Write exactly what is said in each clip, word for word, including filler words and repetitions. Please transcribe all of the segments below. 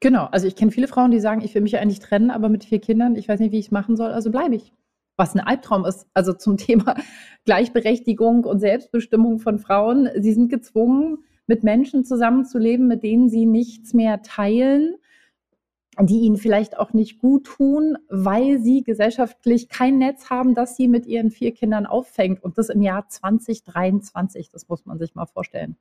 Genau, also ich kenne viele Frauen, die sagen: „Ich will mich eigentlich trennen, aber mit vier Kindern, ich weiß nicht, wie ich's machen soll, also bleibe ich.“ Was 'n Albtraum ist, also zum Thema Gleichberechtigung und Selbstbestimmung von Frauen. Sie sind gezwungen, mit Menschen zusammenzuleben, mit denen sie nichts mehr teilen, die ihnen vielleicht auch nicht guttun, weil sie gesellschaftlich kein Netz haben, das sie mit ihren vier Kindern auffängt und das im Jahr zwanzig dreiundzwanzig. Das muss man sich mal vorstellen.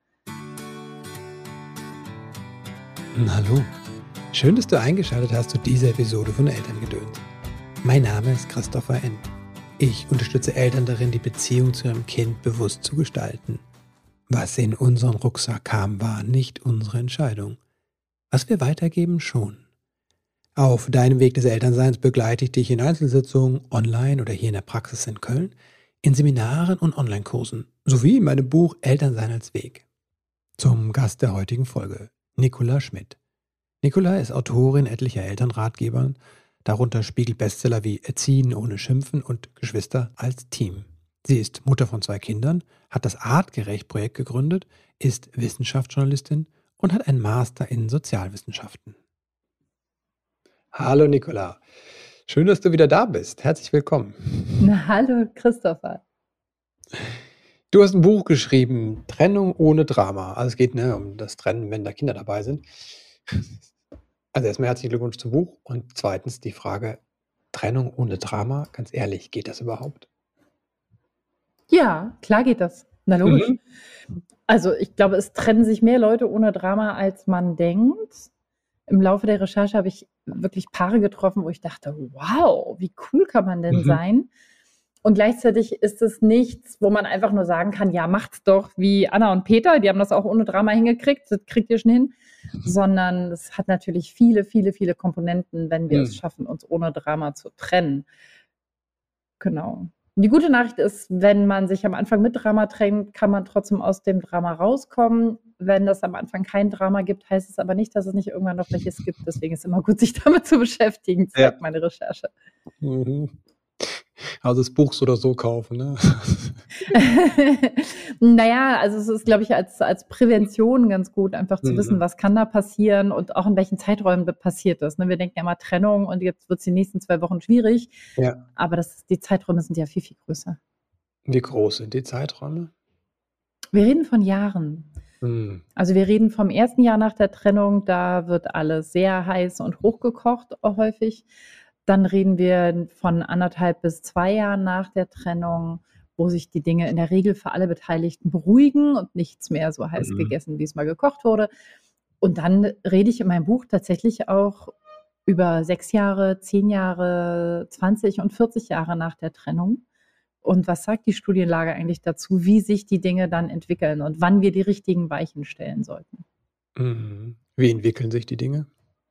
Hallo, schön, dass du eingeschaltet hast zu dieser Episode von Elterngedöns. Mein Name ist Christopher N. Ich unterstütze Eltern darin, die Beziehung zu ihrem Kind bewusst zu gestalten. Was in unseren Rucksack kam, war nicht unsere Entscheidung. Was wir weitergeben, schon. Auf deinem Weg des Elternseins begleite ich dich in Einzelsitzungen, online oder hier in der Praxis in Köln, in Seminaren und Online-Kursen, sowie in meinem Buch Elternsein als Weg. Zum Gast der heutigen Folge, Nicola Schmidt. Nicola ist Autorin etlicher Elternratgebern, darunter Spiegel-Bestseller wie Erziehen ohne Schimpfen und Geschwister als Team. Sie ist Mutter von zwei Kindern, hat das Artgerecht-Projekt gegründet, ist Wissenschaftsjournalistin und hat einen Master in Sozialwissenschaften. Hallo Nicola, schön, dass du wieder da bist. Herzlich willkommen. Na, hallo Christopher. Du hast ein Buch geschrieben, Trennung ohne Drama. Also es geht ne, um das Trennen, wenn da Kinder dabei sind. Also erstmal herzlichen Glückwunsch zum Buch und zweitens die Frage, Trennung ohne Drama, ganz ehrlich, geht das überhaupt? Ja, klar geht das. Na logisch. Mhm. Also ich glaube, es trennen sich mehr Leute ohne Drama, als man denkt. Im Laufe der Recherche habe ich wirklich Paare getroffen, wo ich dachte: „Wow, wie cool kann man denn Mhm. sein?“ Und gleichzeitig ist es nichts, wo man einfach nur sagen kann: „Ja, macht's doch wie Anna und Peter, die haben das auch ohne Drama hingekriegt, das kriegt ihr schon hin.“ Sondern es hat natürlich viele, viele, viele Komponenten, wenn wir es Mhm. schaffen, uns ohne Drama zu trennen. Genau. Die gute Nachricht ist, wenn man sich am Anfang mit Drama trennt, kann man trotzdem aus dem Drama rauskommen. Wenn es am Anfang kein Drama gibt, heißt es aber nicht, dass es nicht irgendwann noch welches gibt. Deswegen ist es immer gut, sich damit zu beschäftigen, Ja. zeigt meine Recherche. Mhm. Also das Buch so oder so kaufen, ne? Na ja, also es ist, glaube ich, als als Prävention ganz gut, einfach zu wissen, Mhm. was kann da passieren und auch in welchen Zeiträumen b passiert das, ne? Wir denken ja immer Trennung und jetzt wird's die nächsten zwei Wochen schwierig, Ja. aber das die Zeiträume sind ja viel, viel größer. Wie groß sind die Zeiträume? Wir reden von Jahren. Mhm. Also wir reden vom ersten Jahr nach der Trennung, da wird alles sehr heiß und hochgekocht, auch häufig. Dann reden wir von anderthalb bis zwei Jahren nach der Trennung, wo sich die Dinge in der Regel für alle Beteiligten beruhigen und nichts mehr so heiß Mhm. gegessen, wie's mal gekocht wurde. Und dann rede ich in meinem Buch tatsächlich auch über sechs Jahre, zehn Jahre, zwanzig und vierzig Jahre nach der Trennung. Und was sagt die Studienlage eigentlich dazu, wie sich die Dinge dann entwickeln und wann wir die richtigen Weichen stellen sollten? Mhm. Wie entwickeln sich die Dinge?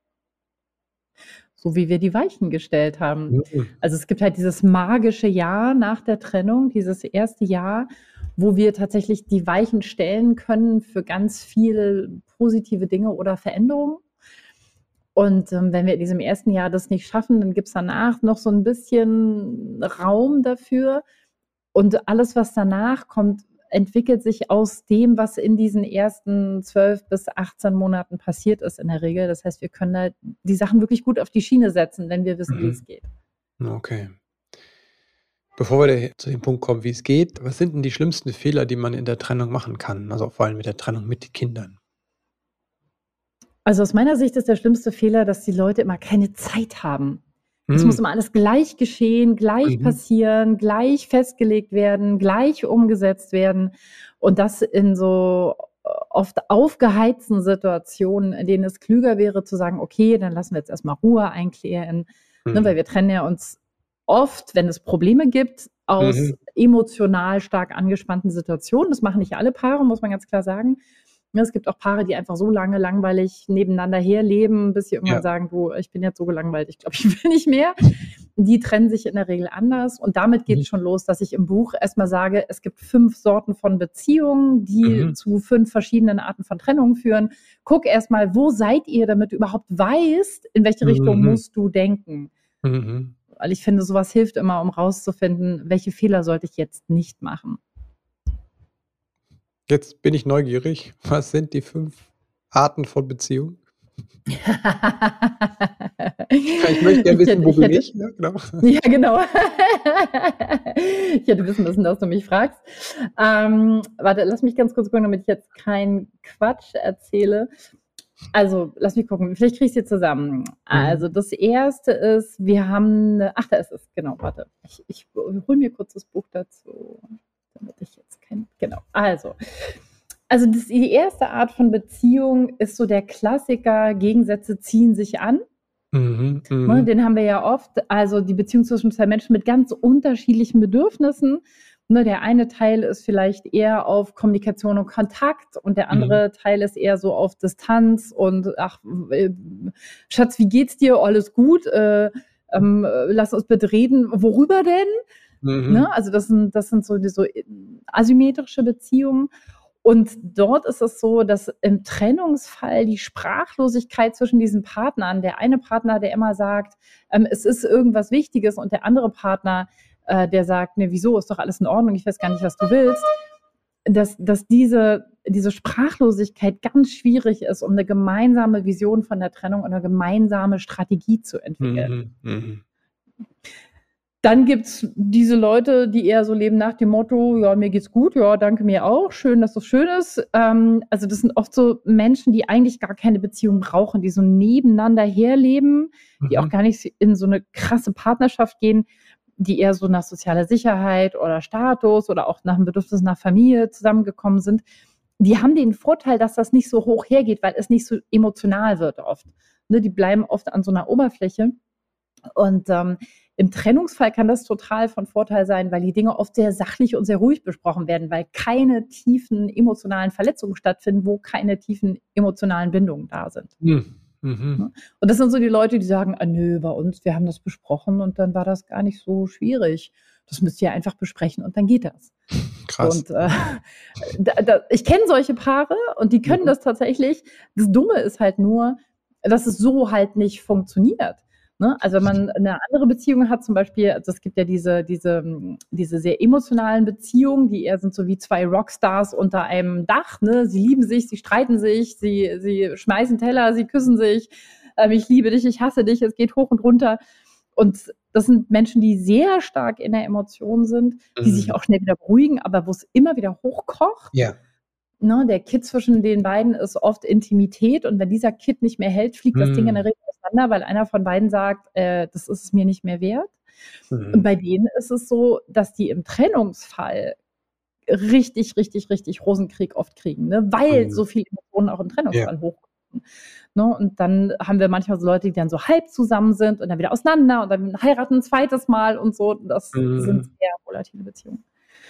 So wie wir die Weichen gestellt haben. Mhm. Also, es gibt halt dieses magische Jahr nach der Trennung, dieses erste Jahr, wo wir tatsächlich die Weichen stellen können für ganz viel positive Dinge oder Veränderungen. Und, ähm, wenn wir in diesem ersten Jahr das nicht schaffen, dann gibt's danach noch so 'n bisschen Raum dafür. Und alles, was danach kommt, entwickelt sich aus dem, was in diesen ersten zwölf bis achtzehn Monaten passiert ist in der Regel. Das heißt, wir können da die Sachen wirklich gut auf die Schiene setzen, wenn wir wissen, Mhm. wie's geht. Okay. Bevor wir da zu dem Punkt kommen, wie's geht, was sind denn die schlimmsten Fehler, die man in der Trennung machen kann? Also, vor allem mit der Trennung mit Kindern? Also, aus meiner Sicht ist der schlimmste Fehler, dass die Leute immer keine Zeit haben. Es muss Mhm. immer alles gleich geschehen, gleich Mhm. passieren, gleich festgelegt werden, gleich umgesetzt werden und das in so oft aufgeheizten Situationen, in denen es klüger wäre zu sagen: „Okay, dann lassen wir jetzt erst mal Ruhe einkehren“, ne, weil Mhm. wir trennen ja uns oft, wenn es Probleme gibt, aus Mhm. emotional stark angespannten Situationen. Das machen nicht alle Paare, muss man ganz klar sagen. Ne, es gibt auch Paare, die einfach so lange langweilig nebeneinander herleben, bis sie irgendwann Ja. sagen: „Du, ich bin jetzt so gelangweilt, ich glaube, ich will nicht mehr.“ Die trennen sich in der Regel anders und damit Mhm. geht's schon los, dass ich im Buch erst mal sage, es gibt fünf Sorten von Beziehungen, die Mhm. zu fünf verschiedenen Arten von Trennungen führen. Guck erst mal, wo seid ihr, damit du überhaupt weißt, in welche Richtung Mhm. musst du denken. Mhm. Weil ich finde, so was hilft immer, um rauszufinden, welche Fehler sollte ich jetzt nicht machen. Jetzt bin ich neugierig. Was sind die fünf Arten von Beziehung? Ich möchte gerne Ich wissen, hätte, wo ich bin hätte, ich? Ja, genau. ja, genau. Ich hätte wissen müssen, dass du mich fragst. Ähm, warte, lass mich ganz kurz gucken, damit ich jetzt keinen Quatsch erzähle. Also, lass mich gucken. Vielleicht kriege ich sie zusammen. Mhm. Also, das erste ist, wir haben eine, ach, da ist es, genau, warte. Ich, ich hole mir kurz das Buch dazu, damit ich jetzt kein, genau. Also, also das, die erste Art von Beziehung ist so der Klassiker, Gegensätze ziehen sich an. Mhm. Ne, Mhm. den haben wir ja oft, also die Beziehung zwischen zwei Menschen mit ganz unterschiedlichen Bedürfnissen. Ne, der eine Teil ist vielleicht eher auf Kommunikation und Kontakt und der Mhm. andere Teil ist eher so auf Distanz und ach, äh, Schatz, wie geht's dir? Alles gut? Äh, ähm, äh, lass uns bitte reden. Worüber denn? Ne? Mhm. Also das sind, das sind so, die, so asymmetrische Beziehungen. Und dort ist es so, dass im Trennungsfall die Sprachlosigkeit zwischen diesen Partnern, der eine Partner, der immer sagt, ähm, es ist irgendwas Wichtiges und der andere Partner, äh, der sagt, ne, wieso, ist doch alles in Ordnung, ich weiß gar nicht, was du willst, dass, dass diese, diese Sprachlosigkeit ganz schwierig ist, um eine gemeinsame Vision von der Trennung und eine gemeinsame Strategie zu entwickeln. Mhm. Mhm. Dann gibt's diese Leute, die eher so leben nach dem Motto, ja, mir geht's gut, ja, danke, mir auch, schön, dass das schön ist. Ähm, also das sind oft so Menschen, die eigentlich gar keine Beziehung brauchen, die so nebeneinander herleben, die auch Mhm. gar nicht in so eine krasse Partnerschaft gehen, die eher so nach sozialer Sicherheit oder Status oder auch nach dem Bedürfnis nach Familie zusammengekommen sind. Die haben den Vorteil, dass das nicht so hoch hergeht, weil es nicht so emotional wird oft. Ne, die bleiben oft an so einer Oberfläche. Und ähm, im Trennungsfall kann das total von Vorteil sein, weil die Dinge oft sehr sachlich und sehr ruhig besprochen werden, weil keine tiefen emotionalen Verletzungen stattfinden, wo keine tiefen emotionalen Bindungen da sind. Mhm. Mhm. Ne? Und das sind so die Leute, die sagen, ah, nö, bei uns, wir haben das besprochen und dann war das gar nicht so schwierig. Das müsst ihr einfach besprechen und dann geht das. Krass. Und äh, da, da, ich kenne solche Paare und die können Mhm. das tatsächlich. Das Dumme ist halt nur, dass es so halt nicht funktioniert. Ne? Also wenn man eine andere Beziehung hat, zum Beispiel, also es gibt ja diese, diese, diese sehr emotionalen Beziehungen, die eher sind so wie zwei Rockstars unter einem Dach. Ne? Sie lieben sich, sie streiten sich, sie, sie schmeißen Teller, sie küssen sich. Ähm, ich liebe dich, ich hasse dich, es geht hoch und runter. Und das sind Menschen, die sehr stark in der Emotion sind, die sich Mhm. auch schnell wieder beruhigen, aber wo es immer wieder hochkocht. Ja. Ne, der Kitt zwischen den beiden ist oft Intimität und wenn dieser Kitt nicht mehr hält, fliegt das Ding in der Mhm. Regel auseinander, weil einer von beiden sagt, äh, das ist es mir nicht mehr wert. Und Mhm. bei denen ist es so, dass die im Trennungsfall richtig, richtig, richtig Rosenkrieg oft kriegen, ne? Weil Mhm. so viele Emotionen auch im Ja. Trennungsfall hochkommen. Ne? Und dann haben wir manchmal so Leute, die dann so halb zusammen sind und dann wieder auseinander und dann heiraten ein zweites Mal und so. Das sind Mhm. sehr volatile Beziehungen.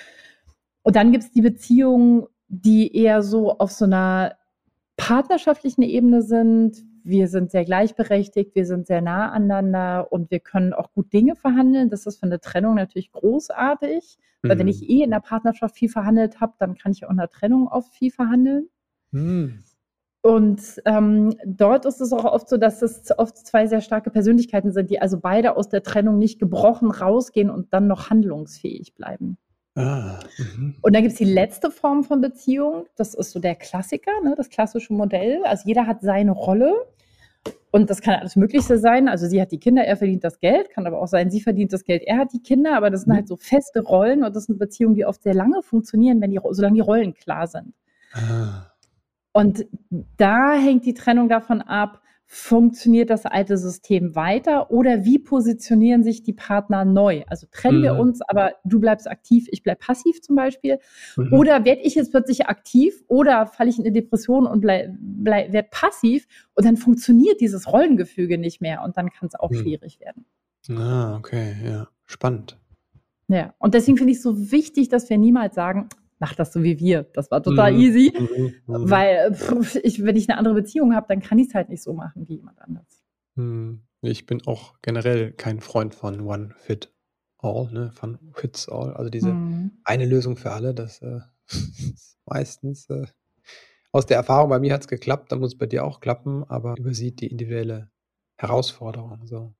Und dann gibt es die Beziehungen, die eher so auf so einer partnerschaftlichen Ebene sind. Wir sind sehr gleichberechtigt, wir sind sehr nah aneinander und wir können auch gut Dinge verhandeln. Das ist für eine Trennung natürlich großartig, weil wenn ich Mhm. eh in der Partnerschaft viel verhandelt habe, dann kann ich auch in der Trennung oft viel verhandeln. Mhm. Und ähm, dort ist es auch oft so, dass es oft zwei sehr starke Persönlichkeiten sind, die also beide aus der Trennung nicht gebrochen rausgehen und dann noch handlungsfähig bleiben. Ah. Mhm. Und dann gibt es die letzte Form von Beziehung. Das ist so der Klassiker, ne, das klassische Modell. Also jeder hat seine Rolle und das kann alles Mögliche sein. Also sie hat die Kinder, er verdient das Geld. Kann aber auch sein, sie verdient das Geld, er hat die Kinder. Aber das sind halt Mhm. so feste Rollen und das sind Beziehungen, die oft sehr lange funktionieren, wenn die, solange die Rollen klar sind. Ah. Und da hängt die Trennung davon ab, funktioniert das alte System weiter oder wie positionieren sich die Partner neu? Also trennen wir Mhm. uns, aber du bleibst aktiv, ich bleib passiv zum Beispiel. Mhm. Oder werde ich jetzt plötzlich aktiv oder falle ich in eine Depression und bleib, bleib, werde passiv und dann funktioniert dieses Rollengefüge nicht mehr und dann kann es auch Mhm. schwierig werden. Ah, okay, ja. Spannend. Ja, und deswegen finde ich es so wichtig, dass wir niemals sagen, mach das so wie wir. Das war total Mhm. easy, Mhm. Mhm. weil pff, ich, wenn ich eine andere Beziehung habe, dann kann ich es halt nicht so machen wie jemand anders. Mhm. Ich bin auch generell kein Freund von One Fit All, ne, von Fits All. Also diese Mhm. eine Lösung für alle, das äh, ist meistens äh, aus der Erfahrung, bei mir hat es geklappt, dann muss es bei dir auch klappen, aber übersieht die individuelle Herausforderung so.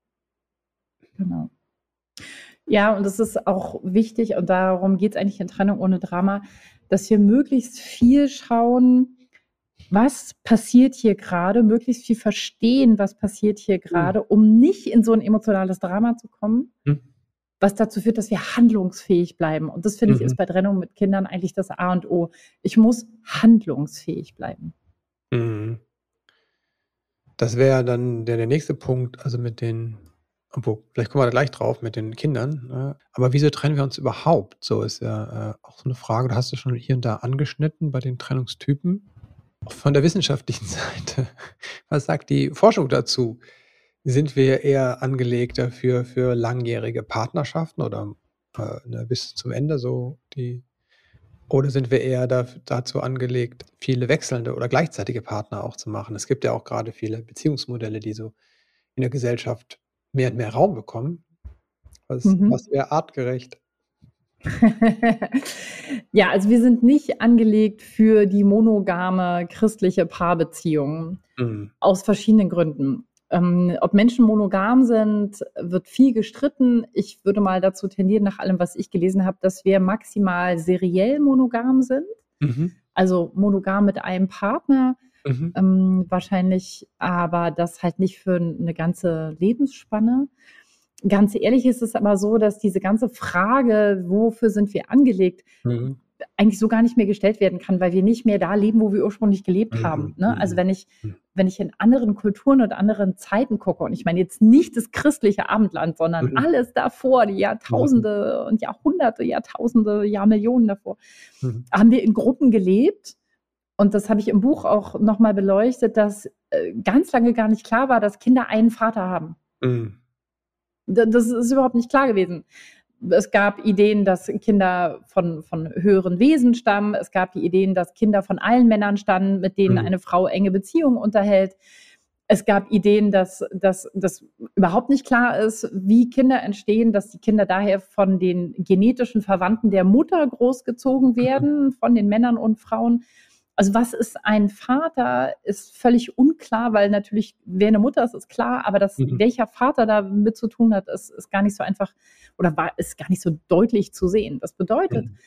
Genau. Ja, und es ist auch wichtig, und darum geht es eigentlich in Trennung ohne Drama, dass wir möglichst viel schauen, was passiert hier gerade, möglichst viel verstehen, was passiert hier gerade, Mhm. um nicht in so ein emotionales Drama zu kommen, Mhm. was dazu führt, dass wir handlungsfähig bleiben. Und das, finde ich, ist Mhm. bei Trennung mit Kindern eigentlich das A und O. Ich muss handlungsfähig bleiben. Mhm. Das wäre dann der der nächste Punkt, also mit den obwohl, vielleicht kommen wir da gleich drauf mit den Kindern, ne? Aber wieso trennen wir uns überhaupt? So ist ja, äh, auch so 'ne Frage, da hast du schon hier und da angeschnitten bei den Trennungstypen. Auch von der wissenschaftlichen Seite. Was sagt die Forschung dazu? Sind wir eher angelegt dafür für langjährige Partnerschaften oder, äh, ne, bis zum Ende so die oder sind wir eher daf dazu angelegt, viele wechselnde oder gleichzeitige Partner auch zu machen? Es gibt ja auch grade viele Beziehungsmodelle, die so in der Gesellschaft mehr und mehr Raum bekommen. Was Mhm. was wäre artgerecht? Ja, also wir sind nicht angelegt für die monogame christliche Paarbeziehung Mhm. aus verschiedenen Gründen. Ähm, ob Menschen monogam sind, wird viel gestritten. Ich würde mal dazu tendieren, nach allem, was ich gelesen habe, dass wir maximal seriell monogam sind, Mhm. also monogam mit einem Partner, Mhm. ähm, wahrscheinlich, aber das halt nicht für 'ne ganze Lebensspanne. Ganz ehrlich ist es aber so, dass diese ganze Frage, wofür sind wir angelegt, Mhm. eigentlich so gar nicht mehr gestellt werden kann, weil wir nicht mehr da leben, wo wir ursprünglich gelebt haben, Mhm. ne? Also, Mhm. wenn ich Hm. wenn ich in anderen Kulturen und anderen Zeiten gucke, und ich meine jetzt nicht das christliche Abendland, sondern Mhm. alles davor, die Mhm. Jahrtausende und Jahrhunderte, Jahrtausende, Jahrmillionen davor, Mhm. haben wir in Gruppen gelebt. Und das habe ich im Buch auch noch mal beleuchtet, dass, äh, ganz lange gar nicht klar war, dass Kinder einen Vater haben. Mhm. D das ist überhaupt nicht klar gewesen. Es gab Ideen, dass Kinder von von höheren Wesen stammen. Es gab die Ideen, dass Kinder von allen Männern stammen, mit denen Mhm. eine Frau enge Beziehungen unterhält. Es gab Ideen, dass dass das überhaupt nicht klar ist, wie Kinder entstehen, dass die Kinder daher von den genetischen Verwandten der Mutter großgezogen Mhm. werden, von den Männern und Frauen. Also, was ist ein Vater, ist völlig unklar, weil natürlich, wer 'ne Mutter ist, ist klar, aber dass Mhm. welcher Vater damit zu tun hat, ist ist gar nicht so einfach oder war ist gar nicht so deutlich zu sehen. Das bedeutet, Mhm.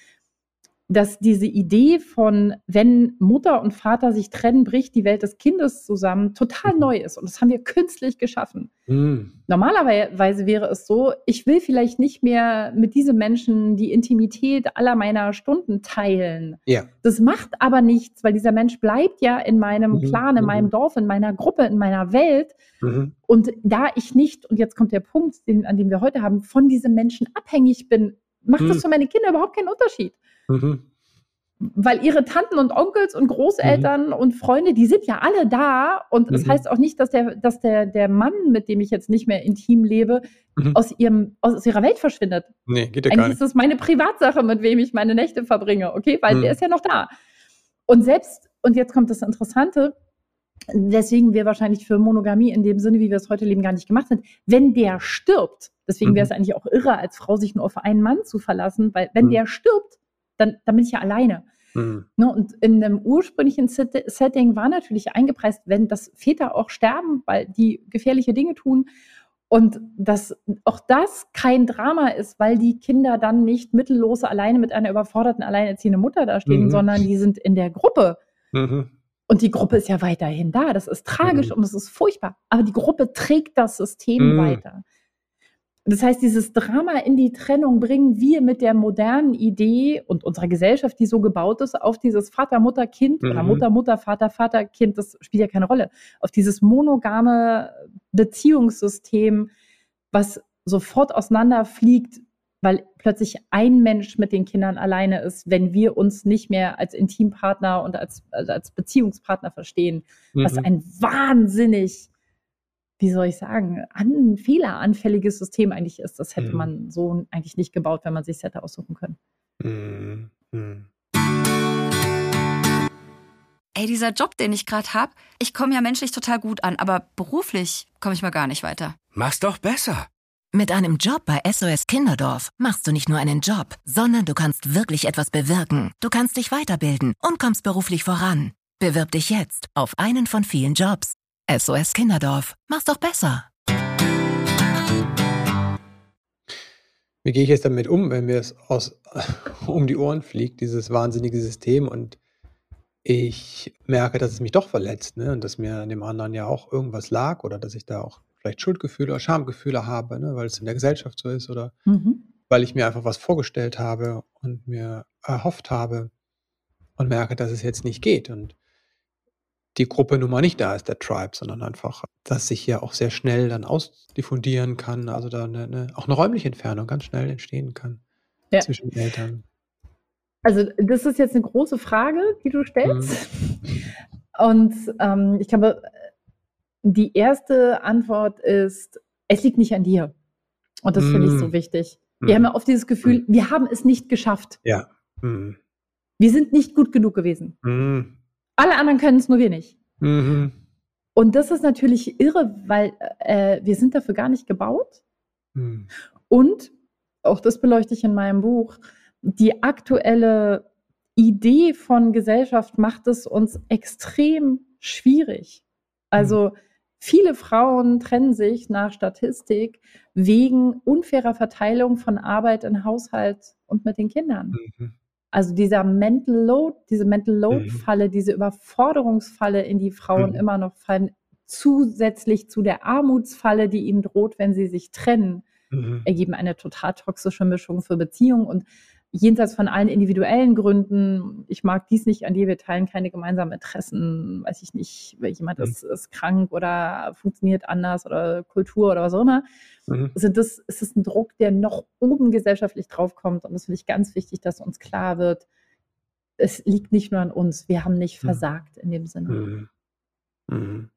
dass diese Idee von, wenn Mutter und Vater sich trennen, bricht die Welt des Kindes zusammen, total Mhm. neu ist und das haben wir künstlich geschaffen. Mhm. Normalerwei weise wäre es so, ich will vielleicht nicht mehr mit diesem Menschen die Intimität aller meiner Stunden teilen. Ja. Das macht aber nichts, weil dieser Mensch bleibt ja in meinem Mhm. Clan, in meinem Mhm. Dorf, in meiner Gruppe, in meiner Welt. Mhm. Und da ich nicht und jetzt kommt der Punkt, den an dem wir heute haben, von diesem Menschen abhängig bin, macht das Mhm. für meine Kinder überhaupt keinen Unterschied. Mhm. Weil ihre Tanten und Onkels und Mhm. Großeltern und Freunde, die sind ja alle da und es Mhm. heißt auch nicht, dass der dass der der Mann, mit dem ich jetzt nicht mehr intim lebe, Mhm. aus ihrem aus ihrer Welt verschwindet. Ne, geht ja gar Eigentlich ist nicht. das meine Privatsache, mit wem ich meine Nächte verbringe, okay? Weil der Mhm. ist ja noch da. Und selbst und jetzt kommt das Interessante, weswegen wir wahrscheinlich für Monogamie in dem Sinne, wie wir es heute leben, gar nicht gemacht sind. Wenn der stirbt, deswegen wäre Mhm. es eigentlich auch irre, als Frau sich nur auf einen Mann zu verlassen, weil wenn Mhm. der stirbt, dann dann bin ich ja alleine. Mhm. Ne, und in 'nem ursprünglichen Set Setting war natürlich eingepreist, wenn dass Väter auch sterben, weil die gefährliche Dinge tun und dass auch das kein Drama ist, weil die Kinder dann nicht mittellos alleine mit einer überforderten, alleinerziehenden Mutter dastehen, Mhm. sondern die sind in der Gruppe. Mhm. Und die Gruppe ist ja weiterhin da. Das ist tragisch Mhm. und das ist furchtbar, aber die Gruppe trägt das System Mhm. weiter. Das heißt, dieses Drama in die Trennung bringen wir mit der modernen Idee und unserer Gesellschaft, die so gebaut ist, auf dieses Vater, Mutter, Kind oder Mhm. Mutter, Mutter, Vater, Vater, Kind, das spielt ja keine Rolle, auf dieses monogame Beziehungssystem, was sofort auseinanderfliegt, weil plötzlich ein Mensch mit den Kindern alleine ist, wenn wir uns nicht mehr als Intimpartner und als also, als Beziehungspartner verstehen, was Mhm. ein wahnsinnig, wie soll ich sagen, an fehleranfälliges System eigentlich ist. Das hätte Mhm. man so eigentlich nicht gebaut, wenn man sich's hätte aussuchen können. Mhm. Mhm. Ey, dieser Job, den ich gerade habe, ich komme ja menschlich total gut an, aber beruflich komme ich mal gar nicht weiter. Mach's doch besser. Mit einem Job bei S O S Kinderdorf machst du nicht nur einen Job, sondern du kannst wirklich etwas bewirken. Du kannst dich weiterbilden und kommst beruflich voran. Bewirb dich jetzt auf einen von vielen Jobs. S O S Kinderdorf. Mach's doch besser. Wie gehe ich jetzt damit um, wenn mir es aus um die Ohren fliegt, dieses wahnsinnige System und ich merke, dass es mich doch verletzt, ne, und dass mir an dem anderen ja auch irgendwas lag oder dass ich da auch vielleicht Schuldgefühle oder Schamgefühle habe, ne, weil es in der Gesellschaft so ist oder Mhm. weil ich mir einfach was vorgestellt habe und mir erhofft habe und merke, dass es jetzt nicht geht und die Gruppe nun mal nicht da ist, der Tribe, sondern einfach, dass sich hier auch sehr schnell dann ausdiffundieren kann, also da 'ne 'ne auch 'ne räumliche Entfernung ganz schnell entstehen kann Ja. zwischen Eltern. Also, das ist jetzt 'ne große Frage, die du Mhm. stellst. Und, ähm, ich glaube, äh, die erste Antwort ist: Es liegt nicht an dir. Und das finde ich so Mhm. wichtig. Wir haben Mhm. ja oft dieses Mhm. Gefühl, wir haben es nicht geschafft. Ja. Mhm. Wir sind nicht gut genug gewesen. Mhm. Alle anderen können's, nur wir nicht. Mhm. Und das ist natürlich irre, weil, äh, wir sind dafür gar nicht gebaut. Mhm. Und, auch das beleuchte ich in meinem Buch, die aktuelle Idee von Gesellschaft macht es uns extrem schwierig. Mhm. Also, viele Frauen trennen sich nach Statistik wegen unfairer Verteilung von Arbeit in Haushalt und mit den Kindern. Mhm. Also, dieser Mental Load diese Mental Load Mhm. Falle, diese Überforderungsfalle, in die Frauen Mhm. immer noch fallen, zusätzlich zu der Armutsfalle, die ihnen droht, wenn sie sich trennen, Mhm. ergeben eine total toxische Mischung für Beziehungen und jenseits von allen individuellen Gründen, ich mag dies nicht an dir, wir teilen keine gemeinsamen Interessen, weiß ich nicht, jemand Mhm. ist ist krank oder funktioniert anders oder Kultur oder was auch immer. Mhm. Also, das es ist 'n Druck, der noch oben gesellschaftlich draufkommt und das finde ich ganz wichtig, dass uns klar wird, es liegt nicht nur an uns. Wir haben nicht Mhm. versagt in dem Sinne. Mhm. Mhm.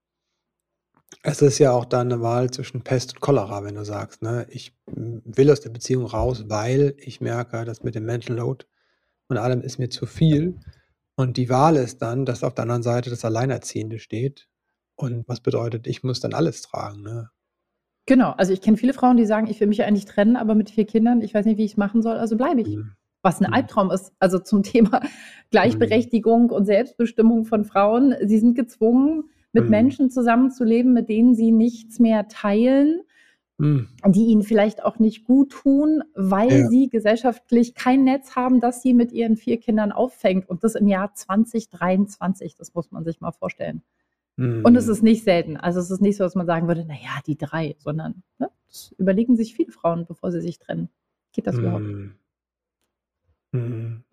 Es ist ja auch dann 'ne Wahl zwischen Pest und Cholera, wenn du sagst, ne: „Ich, hm, will aus der Beziehung raus, weil ich merke, das mit dem Mental Load und allem ist mir zu viel.“ Und die Wahl ist dann, dass auf der anderen Seite das Alleinerziehende steht. Und was bedeutet, ich muss dann alles tragen, ne? Genau. Also, ich kenne viele Frauen, die sagen: „Ich will mich eigentlich trennen, aber mit vier Kindern, ich weiß nicht, wie ich's machen soll, also bleibe ich.“ Mhm. Was 'n Mhm. Albtraum ist. Also, zum Thema Mhm. Gleichberechtigung und Selbstbestimmung von Frauen. Sie sind gezwungen, mit Mhm. Menschen zusammenzuleben, mit denen sie nichts mehr teilen Mhm. die ihnen vielleicht auch nicht guttun, weil Ja. sie gesellschaftlich kein Netz haben, das sie mit ihren vier Kindern auffängt und das im Jahr zwanzig dreiundzwanzig. Das muss man sich mal vorstellen. Und es Mhm. ist nicht selten. Also, es ist nicht so, dass man sagen würde: „Na ja, die drei“, sondern, ne, das überlegen sich viele Frauen, bevor sie sich trennen. Geht das überhaupt? Mhm. Mhm.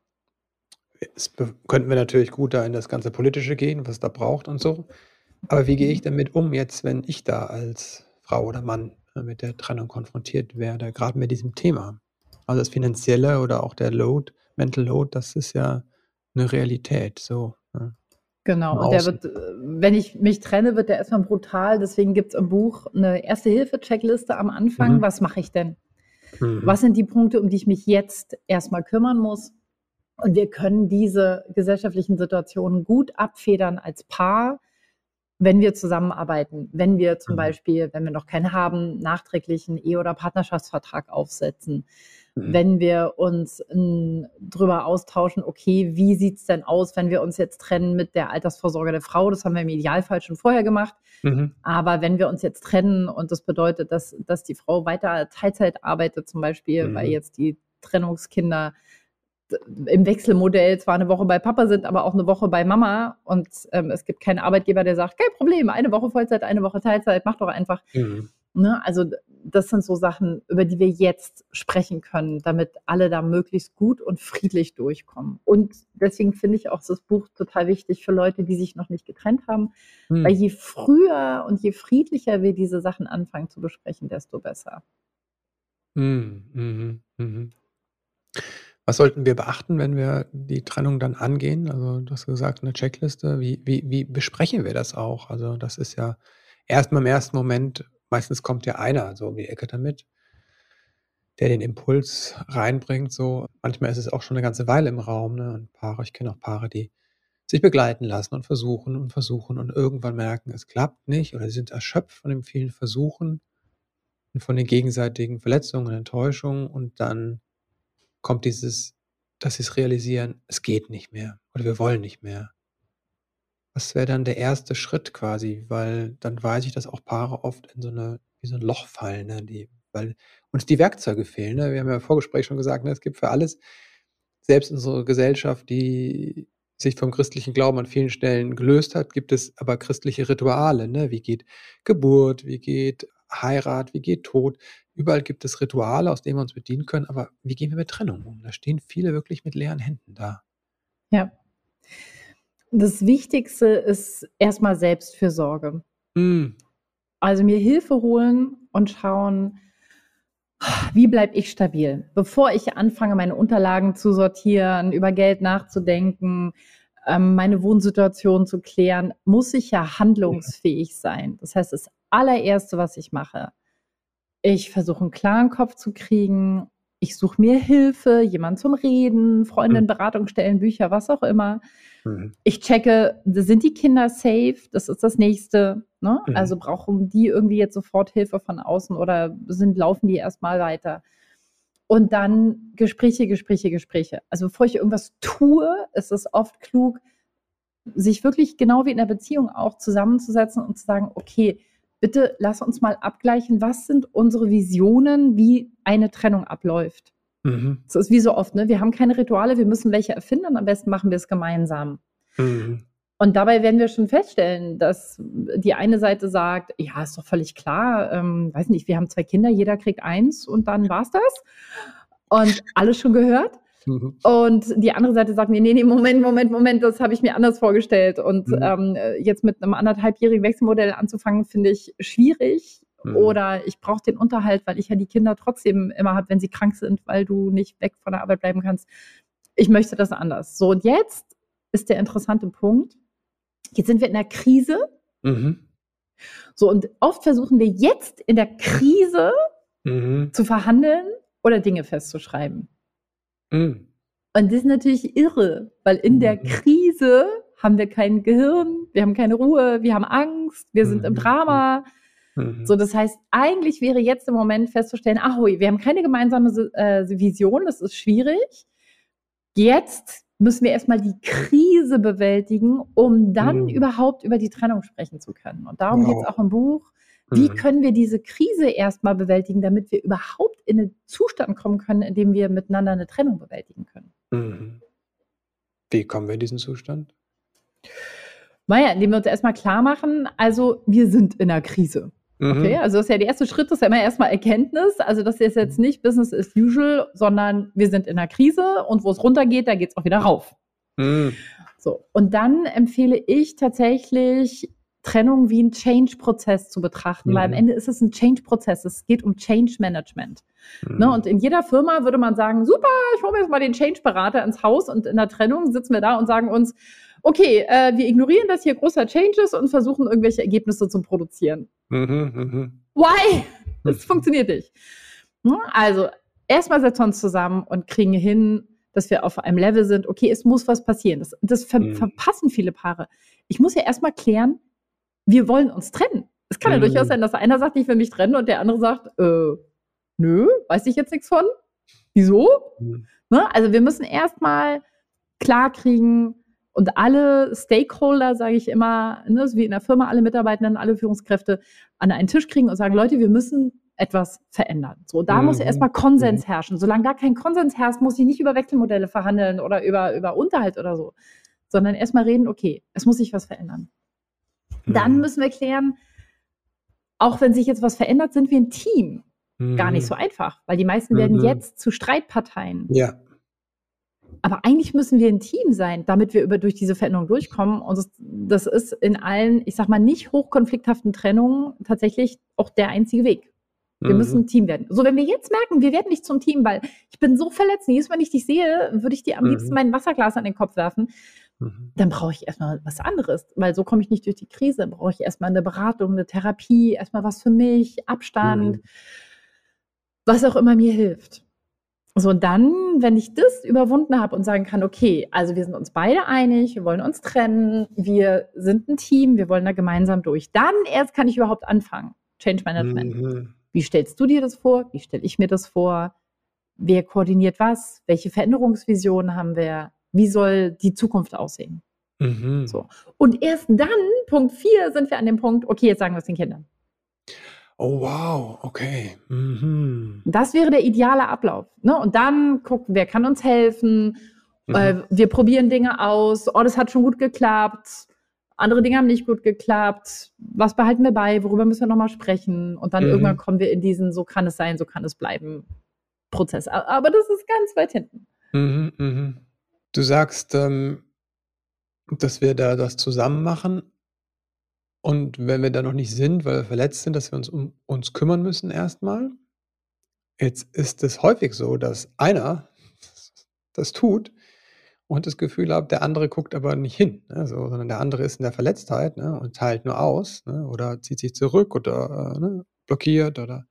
Jetzt be könnten wir natürlich gut da in das ganze Politische gehen, was es da braucht und so. Aber wie gehe ich Mhm. damit um jetzt, wenn ich da als Frau oder Mann, äh, mit der Trennung konfrontiert werde, grad mit diesem Thema? Also, das Finanzielle oder auch der Load Mental Load, das ist ja 'ne Realität so, ne, Genau, im und der Außen. wird, äh wenn ich mich trenne, wird der erst mal brutal. Deswegen gibt's im Buch 'ne Erste-Hilfe-Checkliste am Anfang. Mhm. Was mache ich denn? Mhm. Was sind die Punkte, um die ich mich jetzt erst mal kümmern muss? Und wir können diese gesellschaftlichen Situationen gut abfedern als Paar, wenn wir zusammenarbeiten. Wenn wir zum Mhm. Beispiel, wenn wir noch keinen haben, nachträglich 'n Ehe oder Partnerschaftsvertrag aufsetzen. Mhm. Wenn wir uns, hm, drüber austauschen: „Okay, wie sieht's denn aus, wenn wir uns jetzt trennen mit der Altersvorsorge der Frau?“ Das haben wir im Idealfall schon vorher gemacht. Mhm. Aber wenn wir uns jetzt trennen und das bedeutet, dass dass die Frau weiter Teilzeit arbeitet zum Beispiel, weil Mhm. jetzt die Trennungskinder d im Wechselmodell zwar 'ne Woche bei Papa sind, aber auch 'ne Woche bei Mama und, ähm, es gibt keinen Arbeitgeber, der sagt: „Kein Problem, eine Woche Vollzeit, eine Woche Teilzeit, mach doch einfach.“ Mhm. Ne, also d das sind so Sachen, über die wir jetzt sprechen können, damit alle da möglichst gut und friedlich durchkommen. Und deswegen finde ich auch das Buch total wichtig für Leute, die sich noch nicht getrennt haben, weil Mhm. je früher und je friedlicher wir diese Sachen anfangen zu besprechen, desto besser. Mhm, mhm, mhm. Was sollten wir beachten, wenn wir die Trennung dann angehen? Also, du hast gesagt, 'ne Checkliste. Wie wie wie besprechen wir das auch? Also, das ist ja erst mal im ersten Moment meistens kommt ja einer so um die Ecke damit der den Impuls reinbringt so. Manchmal ist es auch schon 'ne ganze Weile im Raum, ne, und Paare ich kenne auch Paare, die sich begleiten lassen und versuchen und versuchen und irgendwann merken, es klappt nicht oder sie sind erschöpft von den vielen Versuchen und von den gegenseitigen Verletzungen und Enttäuschungen und dann kommt dieses dass sie's realisieren: „Es geht nicht mehr oder wir wollen nicht mehr.“ Was wäre dann der erste Schritt quasi? Weil dann weiß ich, dass auch Paare oft in so 'ne wie so 'n Loch fallen, ne, die weil uns die Werkzeuge fehlen, ne? Wir haben ja im Vorgespräch schon gesagt, ne, es gibt für alles selbst unsere Gesellschaft, die sich vom christlichen Glauben an vielen Stellen gelöst hat, gibt es aber christliche Rituale, ne? Wie geht Geburt, wie geht Heirat, wie geht Tod? Überall gibt es Rituale, aus denen wir uns bedienen können, aber wie gehen wir mit Trennung um? Da stehen viele wirklich mit leeren Händen da. Ja. Das Wichtigste ist erstmal Selbstfürsorge. Mhm. Also mir Hilfe holen und schauen, wie bleibe ich stabil? Bevor ich anfange, meine Unterlagen zu sortieren, über Geld nachzudenken, ähm, meine Wohnsituation zu klären, muss ich ja handlungsfähig sein. Das heißt, das allererste, was ich mache, ich versuche einen klaren Kopf zu kriegen. Ich suche mir Hilfe, jemanden zum Reden, Freundin, Beratungsstellen, Bücher, was auch immer. Mhm. Ich checke, sind die Kinder safe? Das ist das Nächste. Ne? Mhm. Also brauchen die irgendwie jetzt sofort Hilfe von außen oder sind, laufen die erstmal weiter? Und dann Gespräche, Gespräche, Gespräche. Also bevor ich irgendwas tue, ist es oft klug, sich wirklich genau wie in der Beziehung auch zusammenzusetzen und zu sagen, okay, bitte lass uns mal abgleichen, was sind unsere Visionen, wie eine Trennung abläuft. Mhm. Das ist wie so oft, ne? Wir haben keine Rituale, wir müssen welche erfinden und am besten machen wir es gemeinsam. Mhm. Und dabei werden wir schon feststellen, dass die eine Seite sagt, ja, ist doch völlig klar, ähm, weiß nicht, wir haben zwei Kinder, jeder kriegt eins und dann war's das. Und alles schon gehört. Mhm. Und die andere Seite sagt mir, nee, nee, Moment, Moment, Moment, das habe ich mir anders vorgestellt. Und Mhm. ähm, jetzt mit einem anderthalbjährigen Wechselmodell anzufangen, finde ich schwierig. Mhm. Oder ich brauche den Unterhalt, weil ich ja die Kinder trotzdem immer habe, wenn sie krank sind, weil du nicht weg von der Arbeit bleiben kannst. Ich möchte das anders. So, und jetzt ist der interessante Punkt. Jetzt sind wir in der Krise. Mhm. So, und oft versuchen wir jetzt in der Krise Mhm. zu verhandeln oder Dinge festzuschreiben. Mhm. Und das ist natürlich irre, weil in der Mhm. Krise haben wir kein Gehirn, wir haben keine Ruhe, wir haben Angst, wir sind im Mhm. Drama. Mhm. So, das heißt, eigentlich wäre jetzt im Moment festzustellen, ahoi, wir haben keine gemeinsame äh, Vision, das ist schwierig. Jetzt müssen wir erstmal die Krise bewältigen, um dann Mhm. überhaupt über die Trennung sprechen zu können. Und darum Wow. geht es auch im Buch. Wie Mhm. können wir diese Krise erstmal bewältigen, damit wir überhaupt in einen Zustand kommen können, in dem wir miteinander eine Trennung bewältigen können? Mhm. Wie kommen wir in diesen Zustand? Naja, indem wir uns erstmal klar machen, also wir sind in einer Krise. Okay, Mhm. also das ist ja der erste Schritt, das ist ja immer erstmal Erkenntnis. Also das ist jetzt nicht Business as usual, sondern wir sind in einer Krise und wo es runtergeht, da geht es auch wieder rauf. Mhm. So, und dann empfehle ich tatsächlich, Trennung wie einen Change-Prozess zu betrachten, weil am Mhm. Ende ist es ein Change-Prozess. Es geht um Change-Management. Mhm. Ne? Und in jeder Firma würde man sagen, super, ich hole mir jetzt mal den Change-Berater ins Haus und in der Trennung sitzen wir da und sagen uns, okay, äh, wir ignorieren, dass hier großer Change ist und versuchen, irgendwelche Ergebnisse zu produzieren. Mhm. Mhm. Why? Das funktioniert nicht. Ne? Also erstmal setzen wir uns zusammen und kriegen hin, dass wir auf einem Level sind, okay, es muss was passieren. Das, das ver Mhm. verpassen viele Paare. Ich muss ja erstmal klären, wir wollen uns trennen. Es kann ja Mhm. durchaus sein, dass einer sagt, ich will mich trennen und der andere sagt, äh, nö, weiß ich jetzt nichts von. Wieso? Mhm. Ne? Also wir müssen erstmal klar kriegen und alle Stakeholder, sage ich immer, ne, so wie in der Firma, alle Mitarbeitenden, alle Führungskräfte an einen Tisch kriegen und sagen, Leute, wir müssen etwas verändern. So, da muss Mhm. erstmal Konsens herrschen. Solange da kein Konsens herrscht, muss ich nicht über Wechselmodelle verhandeln oder über, über Unterhalt oder so, sondern erstmal reden, okay, es muss sich was verändern. Dann Mhm. müssen wir klären, auch wenn sich jetzt was verändert, sind wir ein Team. Gar nicht Mhm. so einfach, weil die meisten werden Mhm. jetzt zu Streitparteien. Ja. Aber eigentlich müssen wir ein Team sein, damit wir über, durch diese Veränderung durchkommen. Und das, das ist in allen, ich sag mal, nicht hochkonflikthaften Trennungen tatsächlich auch der einzige Weg. Wir Mhm. müssen ein Team werden. So, wenn wir jetzt merken, wir werden nicht zum Team, weil ich bin so verletzt, jedes Mal, wenn ich dich sehe, würde ich dir am Mhm. liebsten mein Wasserglas an den Kopf werfen. Mhm. Dann brauche ich erstmal was anderes, weil so komme ich nicht durch die Krise. Dann brauche ich erstmal eine Beratung, eine Therapie, erstmal was für mich, Abstand, Mhm. was auch immer mir hilft. So, und dann, wenn ich das überwunden habe und sagen kann, okay, also wir sind uns beide einig, wir wollen uns trennen, wir sind ein Team, wir wollen da gemeinsam durch. Dann erst kann ich überhaupt anfangen. Change Management. Mhm. Wie stellst du dir das vor? Wie stelle ich mir das vor? Wer koordiniert was? Welche Veränderungsvisionen haben wir? Wie soll die Zukunft aussehen? Mhm. So. Und erst dann, Punkt vier, sind wir an dem Punkt, okay, jetzt sagen wir es den Kindern. Oh, wow, okay. Mhm. Das wäre der ideale Ablauf. Ne? Und dann gucken, wer kann uns helfen Mhm. Äh, wir probieren Dinge aus. Oh, das hat schon gut geklappt. Andere Dinge haben nicht gut geklappt. Was behalten wir bei? Worüber müssen wir nochmal sprechen? Und dann mhm. irgendwann kommen wir in diesen so kann es sein, so kann es bleiben Prozess. Aber das ist ganz weit hinten. Mhm, mhm. Du sagst, ähm, dass wir da das zusammen machen. Und wenn wir da noch nicht sind, weil wir verletzt sind, dass wir uns um uns kümmern müssen erstmal. Jetzt ist es häufig so, dass einer das tut und das Gefühl hat, der andere guckt aber nicht hin, ne, so, sondern der andere ist in der Verletztheit, ne, und teilt nur aus, ne, oder zieht sich zurück oder, äh, ne, blockiert oder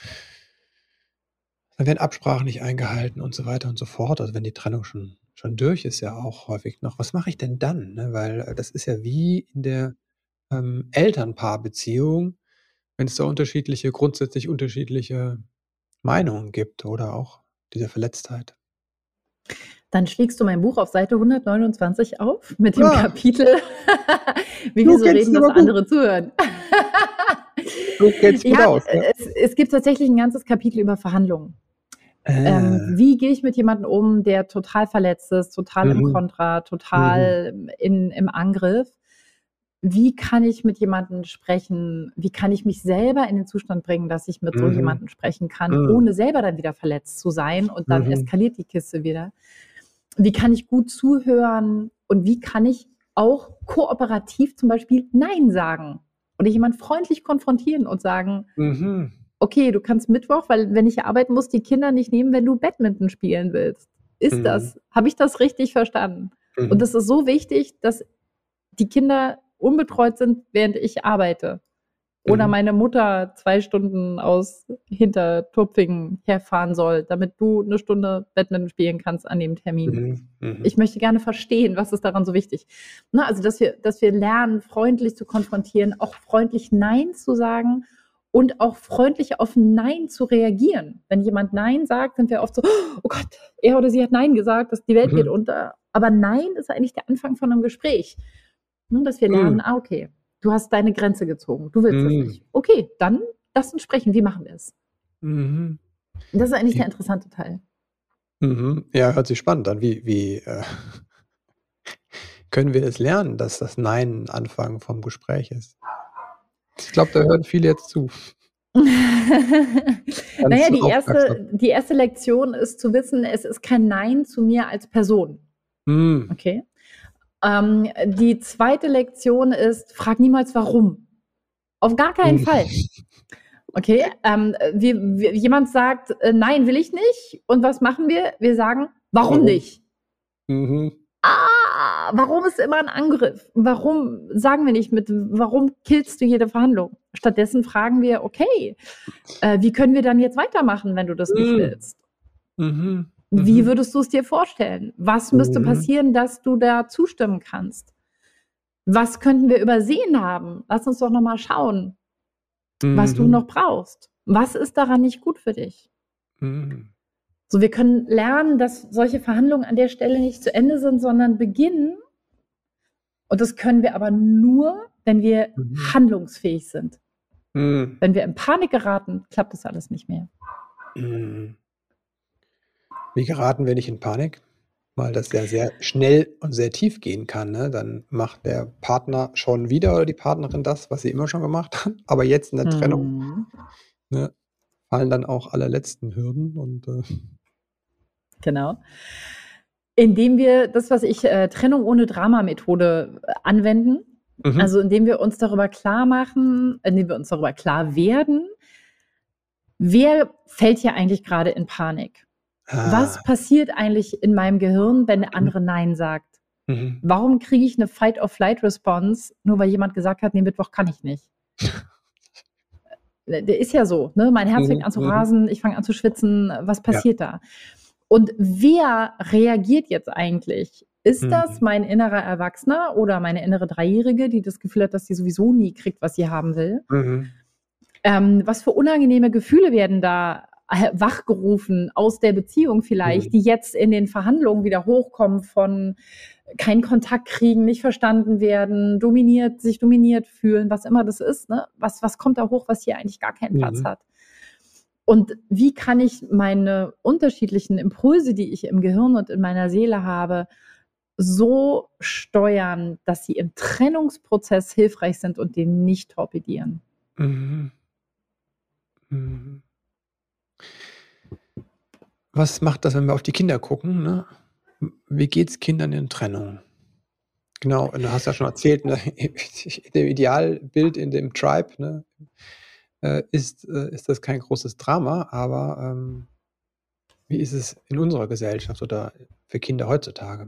dann werden Absprachen nicht eingehalten und so weiter und so fort. Also, wenn die Trennung schon schon durch ist, ja auch häufig noch. Was mache ich denn dann, ne? Weil, äh, das ist ja wie in der, ähm, Elternpaarbeziehung, wenn es da unterschiedliche grundsätzlich unterschiedliche Meinungen gibt oder auch diese Verletztheit. Dann schlägst du mein Buch auf Seite hundertneunundzwanzig auf mit dem Ah. Kapitel Wie Du wir so kennst reden, ihn dass aber gut. andere zuhören. Du kennst gut Ja, aus, ja. es es gibt tatsächlich 'n ganzes Kapitel über Verhandlungen. Ähm, Ah. wie gehe ich mit jemandem um, der total verletzt ist, total im Mhm. Kontra, Mhm. total in im Angriff? Wie kann ich mit jemandem sprechen? Wie kann ich mich selber in den Zustand bringen, dass ich mit so Mhm. jemandem sprechen kann, Mhm. ohne selber dann wieder verletzt zu sein und dann Mhm. eskaliert die Kiste wieder? Wie kann ich gut zuhören und wie kann ich auch kooperativ zum Beispiel Nein sagen oder jemand freundlich konfrontieren und sagen: Mhm. „Okay, du kannst Mittwoch, weil wenn ich arbeiten muss, die Kinder nicht nehmen, wenn du Badminton spielen willst. Ist Mhm. das habe ich das richtig verstanden?“ Und Mhm. das ist so wichtig, dass die Kinder unbetreut sind, während ich arbeite. Oder Mhm. meine Mutter zwei Stunden aus Hintertupfingen herfahren soll, damit du 'ne Stunde Badminton spielen kannst an dem Termin. Mhm. Mhm. Ich möchte gerne verstehen, was ist daran so wichtig? Ne, also, dass wir dass wir lernen, freundlich zu konfrontieren, auch freundlich Nein zu sagen und auch freundlich auf Nein zu reagieren. Wenn jemand Nein sagt, sind wir oft so: „Oh Gott, er oder sie hat Nein gesagt, das die Welt geht Mhm. unter.“ Aber Nein ist eigentlich der Anfang von 'nem Gespräch. Ne, dass wir lernen: Mhm. „Ah, okay, du hast deine Grenze gezogen. Du willst das Mhm. nicht. Okay, dann lass uns sprechen. Wie machen wir es?“ Mhm. Das ist eigentlich Ja. der interessante Teil. Mhm. Ja, hört sich spannend an. Wie wie, äh können wir es lernen, dass das Nein 'n Anfang vom Gespräch ist? Ich glaube, da hören viele jetzt zu. Na Ganz ja, die aufmerksam. erste die erste Lektion ist zu wissen, es ist kein Nein zu mir als Person. Mhm. Okay? Ähm, die zweite Lektion ist, frag niemals warum. Auf gar keinen Mhm. Fall. Okay? Ähm, wir wir jemand sagt: „Äh, nein, will ich nicht.“ Und was machen wir? Wir sagen: „Warum Warum? nicht?“ Mhm. Ah, warum ist immer 'n Angriff? Warum sagen wir nicht mit warum killst du jede Verhandlung? Stattdessen fragen wir: „Okay, äh, wie können wir dann jetzt weitermachen, wenn du das nicht Mhm. willst?“ Mhm. Wie Mhm. würdest du's dir vorstellen? Was müsste Mhm. passieren, dass du da zustimmen kannst? Was könnten wir übersehen haben? Lass uns doch noch mal schauen, was du Mhm. noch brauchst. Was ist daran nicht gut für dich? Mhm. So, wir können lernen, dass solche Verhandlungen an der Stelle nicht zu Ende sind, sondern beginnen. Und das können wir aber nur, wenn wir Mhm. handlungsfähig sind. Mhm. Wenn wir in Panik geraten, klappt das alles nicht mehr. Mhm. Wie geraten wir nicht in Panik? Weil das ja sehr schnell und sehr tief gehen kann, ne? Dann macht der Partner schon wieder oder die Partnerin das, was sie immer schon gemacht hat. Aber jetzt in der Trennung, Mhm. ne, fallen dann auch alle letzten Hürden und, äh Genau. Indem wir das, was ich, äh, Trennung ohne Drama-Methode, äh, anwenden. Mhm. Also, indem wir uns darüber klarmachen indem wir uns darüber klar werden wer fällt hier eigentlich grade in Panik? Ah. Was passiert eigentlich in meinem Gehirn, wenn der Mhm. andere „Nein“ sagt? Mhm. Warum kriege ich 'ne Fight-or-Flight-Response, nur weil jemand gesagt hat: „Ne, Mittwoch kann ich nicht?“ Äh, der ist ja so, ne? Mein Herz fängt Mhm. an zu Mhm. rasen, ich fange an zu schwitzen. Was Ja. passiert da? Und wer reagiert jetzt eigentlich? Ist das Mhm. mein innerer Erwachsener oder meine innere Dreijährige, die das Gefühl hat, dass sie sowieso nie kriegt, was sie haben will? Mhm. Ähm, was für unangenehme Gefühle werden da he wachgerufen aus der Beziehung vielleicht, Mhm. die jetzt in den Verhandlungen wieder hochkommen von keinen Kontakt kriegen, nicht verstanden werden, dominiert sich dominiert fühlen, was immer das ist, ne? Was was kommt da hoch, was hier eigentlich gar keinen Platz Mhm. hat? Und wie kann ich meine unterschiedlichen Impulse, die ich im Gehirn und in meiner Seele habe, so steuern, dass sie im Trennungsprozess hilfreich sind und den nicht torpedieren? Mhm. Mhm. Was macht das, wenn wir auf die Kinder gucken, ne? Wie geht's Kindern in Trennung? Genau, und du hast ja schon erzählt, ne, dem Idealbild in dem Tribe, ne, äh, ist, äh, ist das kein großes Drama, aber ähm, wie ist es in unserer Gesellschaft oder für Kinder heutzutage?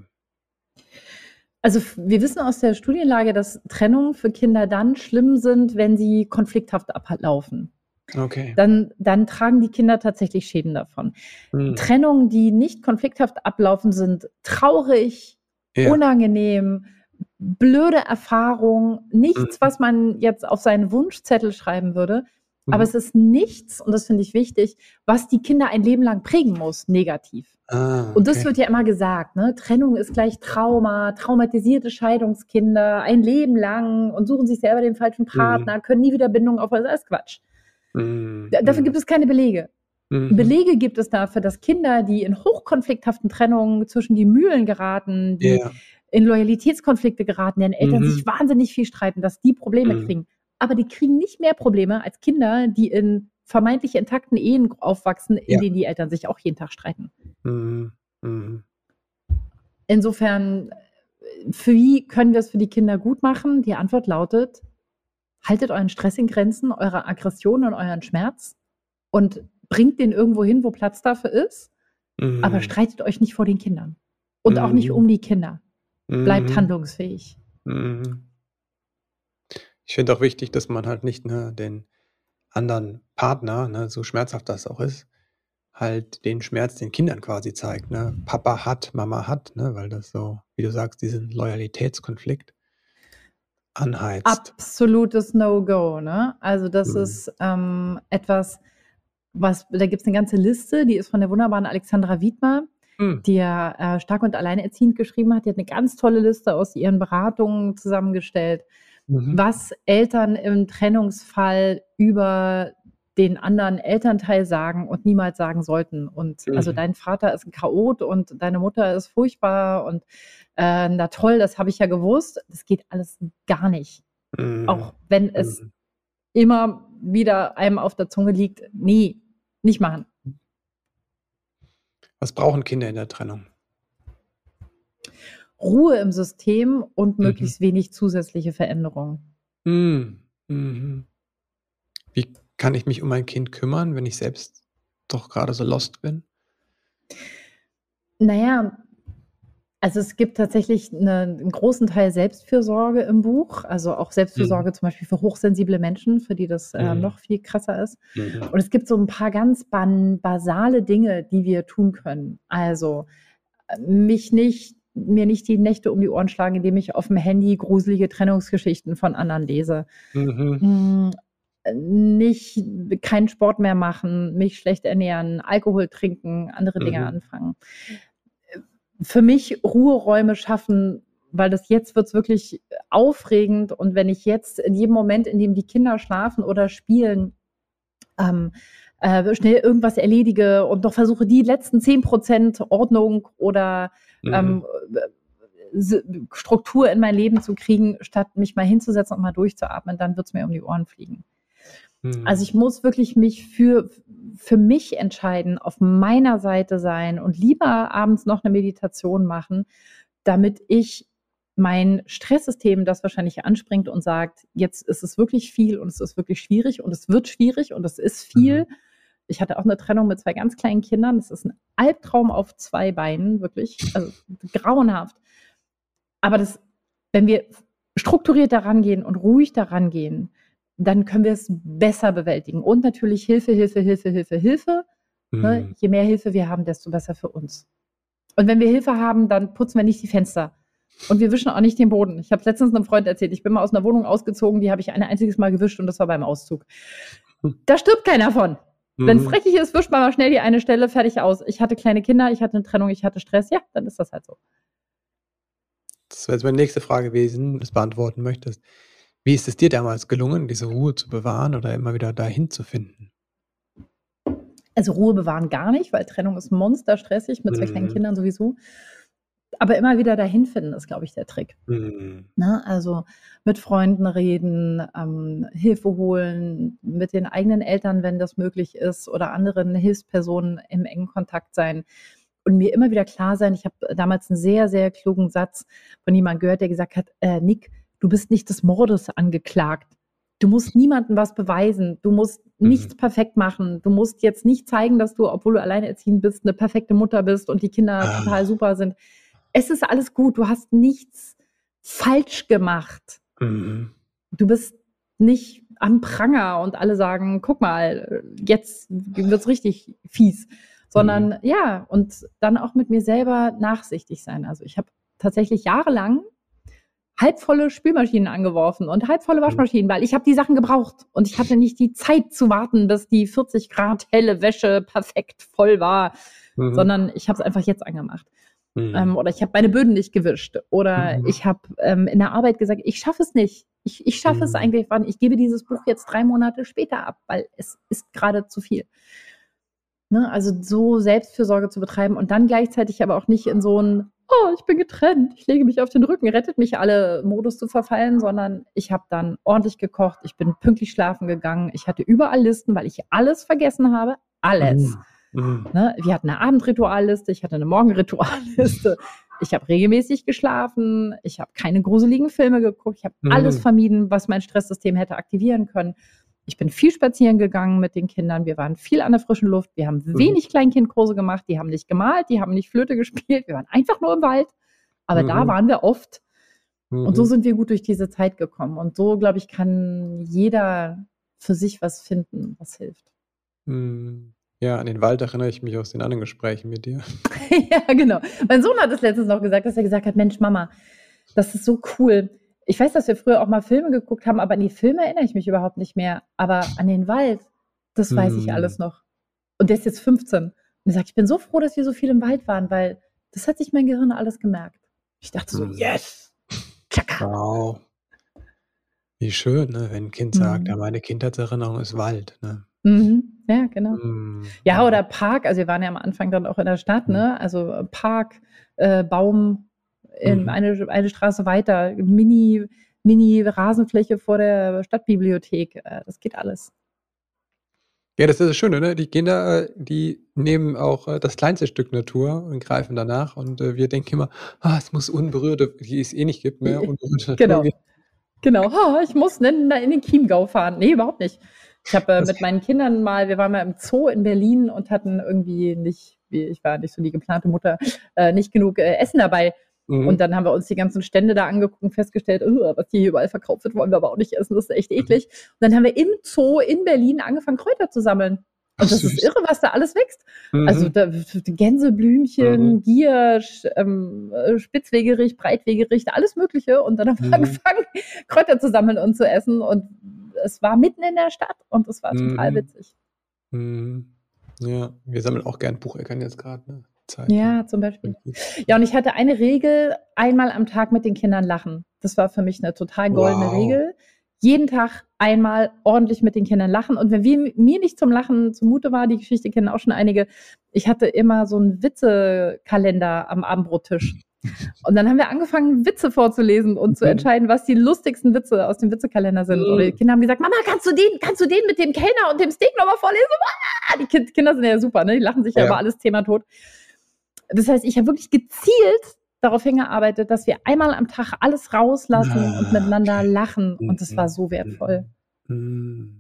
Also f- wir wissen aus der Studienlage, dass Trennungen für Kinder dann schlimm sind, wenn sie konflikthaft ablaufen. Okay. Dann, dann tragen die Kinder tatsächlich Schäden davon. Hm. Trennungen, die nicht konflikthaft ablaufen, sind traurig, Ja. unangenehm, blöde Erfahrung, nichts, Mhm. was man jetzt auf seinen Wunschzettel schreiben würde. Aber Mhm. es ist nichts, und das finde ich wichtig, was die Kinder ein Leben lang prägen muss, negativ. Ah, Und das okay. wird ja immer gesagt, ne? Trennung ist gleich Trauma, traumatisierte Scheidungskinder, ein Leben lang und suchen sich selber den falschen Partner, können nie wieder Bindung aufbauen. Das ist Quatsch. Mhm. Da- Dafür gibt es keine Belege. Mhm. Belege gibt es dafür, dass Kinder, die in hochkonflikthaften Trennungen zwischen die Mühlen geraten, die Ja. in Loyalitätskonflikte geraten, deren Eltern Mhm. sich wahnsinnig viel streiten, dass die Probleme Mhm. kriegen. Aber die kriegen nicht mehr Probleme als Kinder, die in vermeintlich intakten Ehen aufwachsen, in Ja. denen die Eltern sich auch jeden Tag streiten. Mhm. Mhm. Insofern, äh, für wie können wir es für die Kinder gut machen? Die Antwort lautet, haltet euren Stress in Grenzen, eure Aggression und euren Schmerz und bringt den irgendwo hin, wo Platz dafür ist, aber Mhm. streitet euch nicht vor den Kindern. Und auch nicht Mhm. um die Kinder. Bleibt Mhm. handlungsfähig. Mhm. Ich finde auch wichtig, dass man halt nicht, ne, den anderen Partner, ne, so schmerzhaft das auch ist, halt den Schmerz den Kindern quasi zeigt, ne? Papa hat, Mama hat, ne, weil das so, wie du sagst, diesen Loyalitätskonflikt anheizt. Absolutes No-Go, ne? Also das Mhm. ist ähm, etwas, was, da gibt es eine ganze Liste, die ist von der wunderbaren Alexandra Wiedmer, Mhm. die ja äh, Stark und Alleinerziehend geschrieben hat. Die hat eine ganz tolle Liste aus ihren Beratungen zusammengestellt, Mhm. was Eltern im Trennungsfall über den anderen Elternteil sagen und niemals sagen sollten. Und also Mhm. dein Vater ist ein Chaot und deine Mutter ist furchtbar und äh, na toll, das habe ich ja gewusst. Das geht alles gar nicht. Mhm. Auch wenn es Mhm. immer wieder einem auf der Zunge liegt. Nee, nicht machen. Was brauchen Kinder in der Trennung? Ruhe im System und Mhm. möglichst wenig zusätzliche Veränderungen. Mhm. Mhm. Wie kann ich mich um mein Kind kümmern, wenn ich selbst doch gerade so lost bin? Naja, also es gibt tatsächlich 'ne 'n großen Teil Selbstfürsorge im Buch, also auch Mhm. Selbstfürsorge zum Beispiel für hochsensible Menschen, für die das äh, Mhm. noch viel krasser ist. Mhm. Und es gibt so ein paar ganz ban basale Dinge, die wir tun können. Also äh, mich nicht mir nicht die Nächte um die Ohren schlagen, indem ich auf dem Handy gruselige Trennungsgeschichten von anderen lese. Mhm. Hm, äh, nicht keinen Sport mehr machen, mich schlecht ernähren, Alkohol trinken, andere Dinge Mhm. anfangen. Für mich Ruheräume schaffen, weil das jetzt wird's wirklich aufregend, und wenn ich jetzt in jedem Moment, in dem die Kinder schlafen oder spielen, ähm, äh, schnell irgendwas erledige und noch versuche, die letzten zehn Prozent Ordnung oder Mhm. ähm, S Struktur in mein Leben zu kriegen, statt mich mal hinzusetzen und mal durchzuatmen, dann wird's mir um die Ohren fliegen. Also ich Mhm. muss wirklich mich für, für mich entscheiden, auf meiner Seite sein und lieber abends noch eine Meditation machen, damit ich mein Stresssystem, das wahrscheinlich anspringt und sagt, jetzt ist es wirklich viel und es ist wirklich schwierig und es wird schwierig und es ist viel. Mhm. Ich hatte auch eine Trennung mit zwei ganz kleinen Kindern. Das ist ein Albtraum auf zwei Beinen, wirklich, also grauenhaft. Aber das, wenn wir strukturiert daran gehen und ruhig daran gehen, dann können wir es besser bewältigen. Und natürlich Hilfe, Hilfe, Hilfe, Hilfe, Hilfe. Ne? Mhm. Je mehr Hilfe wir haben, desto besser für uns. Und wenn wir Hilfe haben, dann putzen wir nicht die Fenster. Und wir wischen auch nicht den Boden. Ich habe es letztens einem Freund erzählt, ich bin mal aus einer Wohnung ausgezogen, die habe ich ein einziges Mal gewischt und das war beim Auszug. Da stirbt keiner von. Wenn es Mhm. dreckig ist, wischt man mal schnell die eine Stelle, fertig aus. Ich hatte kleine Kinder, ich hatte eine Trennung, ich hatte Stress. Ja, dann ist das halt so. Das wäre jetzt meine nächste Frage gewesen, wenn du das beantworten möchtest. Wie ist es dir damals gelungen, diese Ruhe zu bewahren oder immer wieder dahin zu finden? Also Ruhe bewahren gar nicht, weil Trennung ist monsterstressig, mit zwei kleinen Mhm. Kindern sowieso. Aber immer wieder dahin finden ist, glaube ich, der Trick. Mhm. Ne? Also mit Freunden reden, ähm, Hilfe holen, mit den eigenen Eltern, wenn das möglich ist, oder anderen Hilfspersonen im engen Kontakt sein. Und mir immer wieder klar sein, ich habe damals einen sehr, sehr klugen Satz von jemandem gehört, der gesagt hat, äh, Nick, du bist nicht des Mordes angeklagt. Du musst niemandem was beweisen. Du musst Mhm. nichts perfekt machen. Du musst jetzt nicht zeigen, dass du, obwohl du alleinerziehend bist, eine perfekte Mutter bist und die Kinder Ah. total super sind. Es ist alles gut. Du hast nichts falsch gemacht. Mhm. Du bist nicht am Pranger und alle sagen, guck mal, jetzt wird's richtig fies. Sondern Mhm. ja, und dann auch mit mir selber nachsichtig sein. Also ich habe tatsächlich jahrelang halbvolle Spülmaschinen angeworfen und halbvolle Waschmaschinen, weil ich habe die Sachen gebraucht und ich hatte nicht die Zeit zu warten, bis die vierzig Grad helle Wäsche perfekt voll war, Mhm. sondern ich habe es einfach jetzt angemacht. Mhm. Ähm, oder ich habe meine Böden nicht gewischt. Oder Mhm. ich habe ähm, in der Arbeit gesagt, ich schaffe es nicht. Ich, ich schaffe es Mhm. eigentlich, wann ich gebe dieses Buch jetzt drei Monate später ab, weil es ist gerade zu viel. Ne? Also so Selbstfürsorge zu betreiben und dann gleichzeitig aber auch nicht in so ein, oh, ich bin getrennt, ich lege mich auf den Rücken, rettet mich alle Modus zu verfallen, sondern ich habe dann ordentlich gekocht, ich bin pünktlich schlafen gegangen, ich hatte überall Listen, weil ich alles vergessen habe, alles. Mhm. Mhm. Ne? Wir hatten eine Abendritualliste, ich hatte eine Morgenritualliste, ich habe regelmäßig geschlafen, ich habe keine gruseligen Filme geguckt, ich habe alles Mhm. vermieden, was mein Stresssystem hätte aktivieren können. Ich bin viel spazieren gegangen mit den Kindern, wir waren viel an der frischen Luft, wir haben Mhm. wenig Kleinkindkurse gemacht, die haben nicht gemalt, die haben nicht Flöte gespielt, wir waren einfach nur im Wald, aber da Mhm. waren wir oft und so Mhm. sind wir gut durch diese Zeit gekommen und so, glaube ich, kann jeder für sich was finden, was hilft. Mhm. Ja, an den Wald erinnere ich mich aus den anderen Gesprächen mit dir. Ja, genau. Mein Sohn hat es letztens noch gesagt, dass er gesagt hat, Mensch, Mama, das ist so cool. Ich weiß, dass wir früher auch mal Filme geguckt haben, aber an die Filme erinnere ich mich überhaupt nicht mehr. Aber an den Wald, das weiß ich Mhm. alles noch. Und der ist jetzt fünfzehn. Und er sagt, ich bin so froh, dass wir so viel im Wald waren, weil das hat sich mein Gehirn alles gemerkt. Ich dachte so, Mhm. yes, tschakka. Wow. Wie schön, ne, wenn 'n Kind sagt: „Ja, Mhm. meine Kindheitserinnerung ist Wald“, ne? Mhm. Ja, genau. Mhm. Ja, Mhm. oder Park. Also wir waren ja am Anfang dann auch in der Stadt, Mhm. ne? Also äh, Park, äh, Baum, in Mhm. eine, eine Straße weiter, Mini, Mini Rasenfläche vor der Stadtbibliothek. Äh, das geht alles. Ja, das ist das Schöne, ne? Die Kinder, äh, die nehmen auch, äh, das kleinste Stück Natur und greifen danach und, äh, wir denken immer: „Ah, es muss unberührte“, die es eh nicht gibt, mehr unberührte Natur Genau. geben. Genau. „Ha, ich muss in, in den Chiemgau fahren.“ Nee, überhaupt nicht. Ich habe äh, Das mit meinen Kindern mal, wir waren mal im Zoo in Berlin und hatten irgendwie nicht, wie ich war nicht so die geplante Mutter, äh, nicht genug äh, Essen dabei. Und Mhm. dann haben wir uns die ganzen Stände da angeguckt und festgestellt, oh, was hier überall verkauft wird, wollen wir aber auch nicht essen, das ist echt Mhm. eklig. Und dann haben wir im Zoo in Berlin angefangen, Kräuter zu sammeln. Ach Und das ist süß. irre, was da alles wächst. Also Mhm. da, Mhm. Gänseblümchen, Giersch, ähm, äh, Spitzwegerich, Breitwegerich, alles Mögliche. Und dann haben wir Mhm. angefangen, Kräuter zu sammeln und zu essen. Und es war mitten in der Stadt und es war total Mhm. witzig. Mhm. Ja, wir sammeln auch gern Bucheckern jetzt grad, ne? Zeit, ja. Ja, zum Beispiel. Ja, und ich hatte eine Regel, einmal am Tag mit den Kindern lachen. Das war für mich eine total goldene Wow. Regel. Jeden Tag einmal ordentlich mit den Kindern lachen. Und wenn wir, mir nicht zum Lachen zumute war, die Geschichte kennen auch schon einige, ich hatte immer so einen Witzekalender am Abendbrottisch. Und dann haben wir angefangen, Witze vorzulesen und zu Mhm. entscheiden, was die lustigsten Witze aus dem Witzekalender sind. Oder die Mhm. Kinder haben gesagt, Mama, kannst du den, kannst du den mit dem Kellner und dem Steak nochmal vorlesen? Ah, die Kind, Kinder sind ja super, ne? Die lachen sich ja, Ja. über alles Thema tot. Das heißt, ich habe wirklich gezielt darauf hingearbeitet, dass wir einmal am Tag alles rauslassen Ah, und miteinander okay. lachen. Und das war Mhm. so wertvoll. Mhm. Mhm.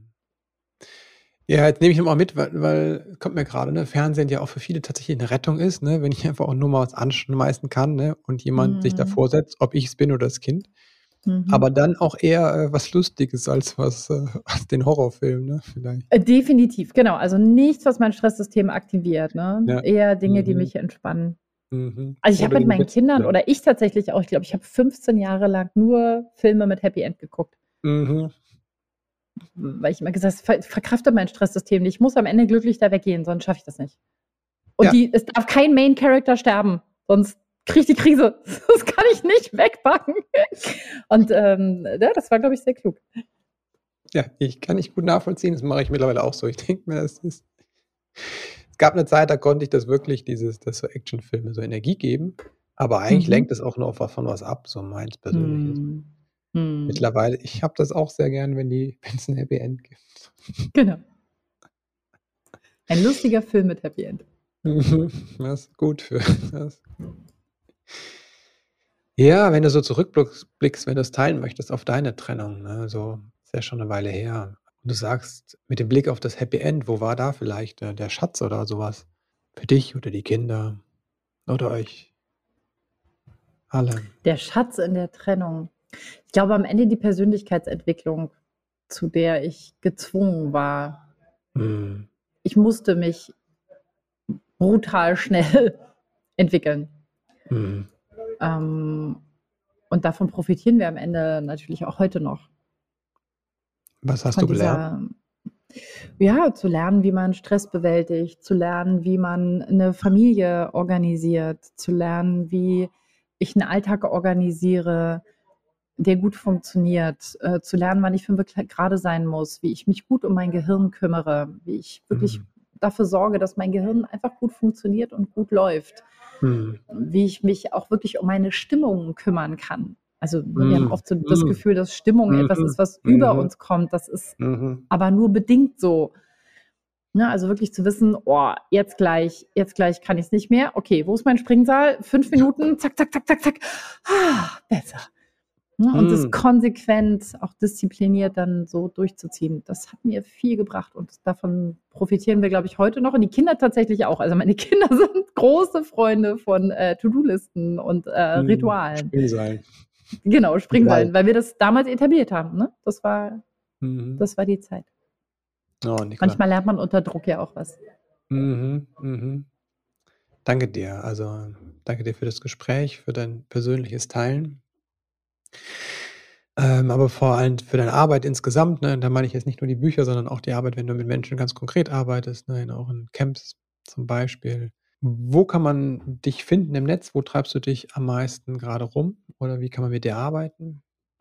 Ja, jetzt nehme ich noch mal mit, weil weil kommt mir grade, ne, Fernsehen ja auch für viele tatsächlich 'ne Rettung ist, ne, wenn ich einfach auch nur mal was anschmeißen kann, ne, und jemand sich Mhm. davor setzt, ob ich's bin oder das Kind. Aber Mhm. dann auch eher, äh, was Lustiges als was, äh als den Horrorfilm, ne, vielleicht. Äh, definitiv, genau. Also nichts, was mein Stresssystem aktiviert, ne? Ja. Eher Dinge, die Mhm. mich entspannen. Mhm. Also ich habe Oder mit den meinen Witz Kindern vielleicht. oder ich tatsächlich auch, ich glaube, ich habe fünfzehn Jahre lang nur Filme mit Happy End geguckt. Mhm. Weil ich immer gesagt habe, ver verkrafte mein Stresssystem nicht. Ich muss am Ende glücklich da weggehen, sonst schaffe ich das nicht. Und Ja. die, es darf kein Main Character sterben, sonst kriege ich die Krise. Das kann ich nicht wegpacken. Und ähm, ja, das war, glaube ich, sehr klug. Ja, ich kann ich gut nachvollziehen. Das mache ich mittlerweile auch so. Ich denke mir, es ist Es gab eine Zeit, da konnte ich das wirklich, dieses dass so Actionfilme so Energie geben, aber eigentlich Mhm. lenkt es auch nur auf was von was ab, so meins Persönliches. Mhm. Mhm. Mittlerweile ich habe das auch sehr gern, wenn die wenn's 'n Happy End gibt. Genau. Ein lustiger Film mit Happy End. Mhm. Das ist gut für das. Ja, wenn du so zurückblickst blickst, wenn du's teilen möchtest auf deine Trennung, ne, so ist ja schon 'ne Weile her. Und du sagst, mit dem Blick auf das Happy End, wo war da vielleicht, äh, der Schatz oder so was für dich oder die Kinder oder euch alle? Der Schatz in der Trennung. Ich glaube am Ende die Persönlichkeitsentwicklung, zu der ich gezwungen war. Mhm. Ich musste mich brutal schnell entwickeln. Mhm. Ähm, und davon profitieren wir am Ende natürlich auch heute noch. Was hast Von du gelernt? dieser ja, zu lernen, wie man Stress bewältigt, zu lernen, wie man 'ne Familie organisiert, zu lernen, wie ich 'n Alltag organisiere, der gut funktioniert, äh, zu lernen, wann ich fünfe kl grade sein muss, wie ich mich gut um mein Gehirn kümmere, wie ich wirklich Mhm. dafür sorge, dass mein Gehirn einfach gut funktioniert und gut läuft. Mhm. Wie ich mich auch wirklich um meine Stimmung kümmern kann. Also, ne, wir haben Mhm. oft so das Mhm. Gefühl, dass Stimmung etwas Mhm. ist, was über Mhm. uns kommt. Das ist Mhm. aber nur bedingt so. Ne, also wirklich zu wissen: „Oh, jetzt gleich jetzt gleich kann ich's nicht mehr. Okay, wo ist mein Springseil? fünf Minuten, zack, zack, zack, zack, zack. Besser.“ Ne, und das Mhm. konsequent, auch diszipliniert dann so durchzuziehen, das hat mir viel gebracht und davon profitieren wir, glaube ich, heute noch und die Kinder tatsächlich auch. Also, meine Kinder sind große Freunde von, äh, To-do-Listen und, äh, Mhm. Ritualen. Springseil. Genau, Im Wald. Springseilen, weil wir das damals etabliert haben, ne? Das war Mhm. das war die Zeit. Oh, nicht klar. Manchmal lernt man unter Druck ja auch was. Mhm, mhm. Danke dir. Also, danke dir für das Gespräch, für dein persönliches Teilen. Ähm, aber vor allem für deine Arbeit insgesamt, ne? Da meine ich jetzt nicht nur die Bücher, sondern auch die Arbeit, wenn du mit Menschen ganz konkret arbeitest, ne, in auch in Camps zum Beispiel. Wo kann man dich finden im Netz? Wo treibst du dich am meisten grade rum oder wie kann man mit dir arbeiten?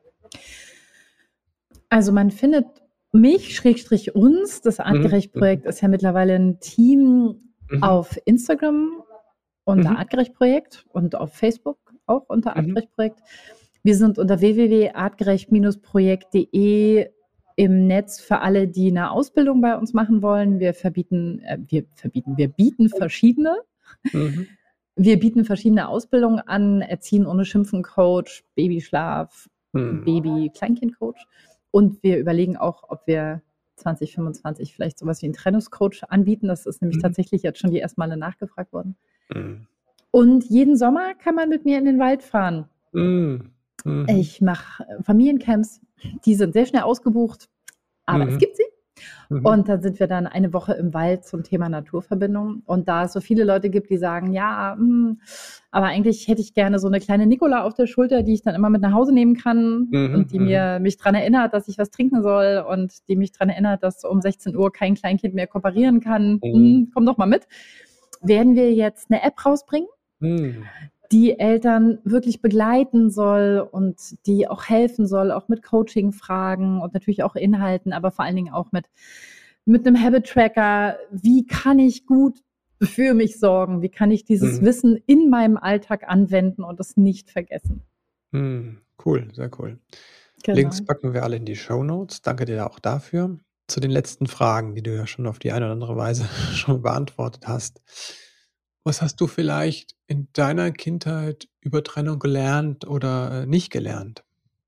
Also, man findet mich Schrägstrich uns, das Mhm, mhm. Artgerecht-Projekt ist ja mittlerweile 'n Team Mhm. auf Instagram unter Mhm. Artgerecht-Projekt und auf Facebook auch unter Mhm. Artgerecht-Projekt. Wir sind unter w w w punkt artgerecht Projekt punkt de im Netz für alle, die 'ne Ausbildung bei uns machen wollen. Wir verbieten äh, wir verbieten wir bieten verschiedene. Mhm. Wir bieten verschiedene Ausbildungen an, Erziehen ohne Schimpfen Coach, Babyschlaf, Mhm. Baby-Kleinkind-Coach und wir überlegen auch, ob wir zwanzig fünfundzwanzig vielleicht so was wie 'n Trennungscoach anbieten. Das ist nämlich Mhm. tatsächlich jetzt schon die ersten Male nachgefragt worden. Mhm. Und jeden Sommer kann man mit mir in den Wald fahren. Mhm. Mhm. Ich mache Familiencamps, die sind sehr schnell ausgebucht, aber es Mhm. gibt sie. Mhm. Und dann sind wir dann eine Woche im Wald zum Thema Naturverbindung. Und da es so viele Leute gibt, die sagen: „Ja, hm, aber eigentlich hätte ich gerne so 'ne kleine Nicola auf der Schulter, die ich dann immer mit nach Hause nehmen kann Mhm, und die mhm. mir mich dran erinnert, dass ich was trinken soll und die mich dran erinnert, dass um sechzehn Uhr kein Kleinkind mehr kooperieren kann. Mhm. Hm, komm doch mal mit.“ Werden wir jetzt 'ne App rausbringen Mhm. die Eltern wirklich begleiten soll und die auch helfen soll, auch mit Coaching-Fragen und natürlich auch Inhalten, aber vor allen Dingen auch mit mit 'nem Habit-Tracker. Wie kann ich gut für mich sorgen? Wie kann ich dieses Mhm. Wissen in meinem Alltag anwenden und es nicht vergessen? Mhm. Cool, sehr cool. Links Genau. packen wir alle in die Shownotes. Danke dir auch dafür. Zu den letzten Fragen, die du ja schon auf die eine oder andere Weise schon beantwortet hast. Was hast du vielleicht in deiner Kindheit über Trennung gelernt oder, äh, nicht gelernt?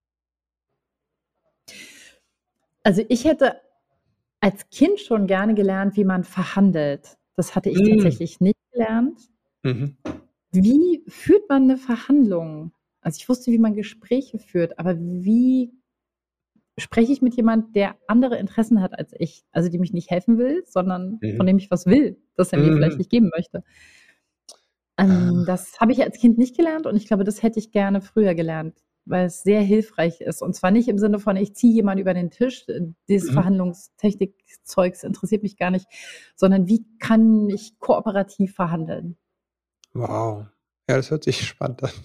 Also, ich hätte als Kind schon gerne gelernt, wie man verhandelt. Das hatte ich Mhm. tatsächlich nicht gelernt. Mhm. Wie führt man 'ne Verhandlung? Also, ich wusste, wie man Gespräche führt, aber wie spreche ich mit jemand, der andere Interessen hat als ich? Also, die mich nicht helfen will, sondern von Mhm. dem ich was will, das er mir vielleicht Mhm. nicht geben möchte. Ähm, Ah. das habe ich als Kind nicht gelernt und ich glaube, das hätte ich gerne früher gelernt, weil es sehr hilfreich ist. Und zwar nicht im Sinne von, ich ziehe jemanden über den Tisch, äh, dieses Mhm. Verhandlungstechnik-Zeugs interessiert mich gar nicht, sondern wie kann ich kooperativ verhandeln? Wow. Ja, das hört sich spannend an.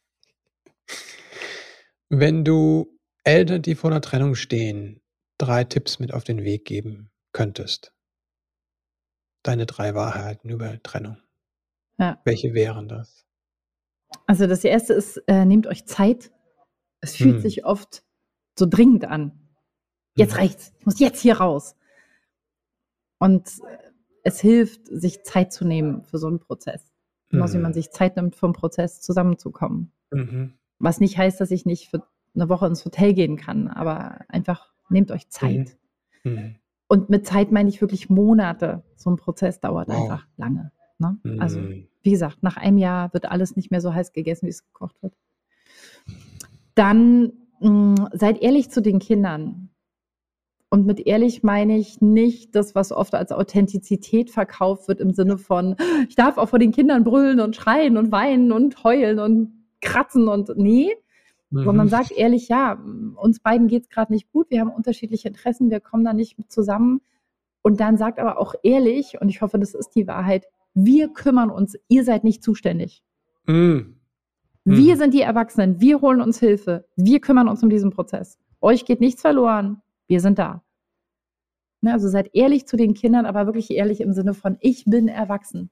Wenn du Eltern, die vor 'ner Trennung stehen, drei Tipps mit auf den Weg geben könntest? deine drei Wahrheiten über Trennung. Ja. Welche wären das? Also das erste ist, äh, nehmt euch Zeit. Es fühlt Hm. sich oft so dringend an. Jetzt Hm. reicht's. Ich muss jetzt hier raus. Und äh, es hilft, sich Zeit zu nehmen für so einen Prozess. Genauso wie man Hm. sich Zeit nimmt, vom Prozess zusammenzukommen. Mhm. Was nicht heißt, dass ich nicht für eine Woche ins Hotel gehen kann, aber einfach nehmt euch Zeit. Mhm. Und mit Zeit meine ich wirklich Monate. So ein Prozess dauert Wow. einfach lange. Ne? Also, Mhm. wie gesagt, nach einem Jahr wird alles nicht mehr so heiß gegessen, wie es gekocht wird. Dann mh, seid ehrlich zu den Kindern. Und mit ehrlich meine ich nicht das, was oft als Authentizität verkauft wird, im Sinne von, ich darf auch vor den Kindern brüllen und schreien und weinen und heulen und kratzen und nee, sondern Mhm. sagt ehrlich, ja, uns beiden geht es gerade nicht gut, wir haben unterschiedliche Interessen, wir kommen da nicht zusammen. Und dann sagt aber auch ehrlich, und ich hoffe, das ist die Wahrheit, wir kümmern uns, ihr seid nicht zuständig. Mhm. Wir Mhm. sind die Erwachsenen, wir holen uns Hilfe, wir kümmern uns um diesen Prozess. Euch geht nichts verloren, wir sind da. Ne, also seid ehrlich zu den Kindern, aber wirklich ehrlich im Sinne von, ich bin erwachsen.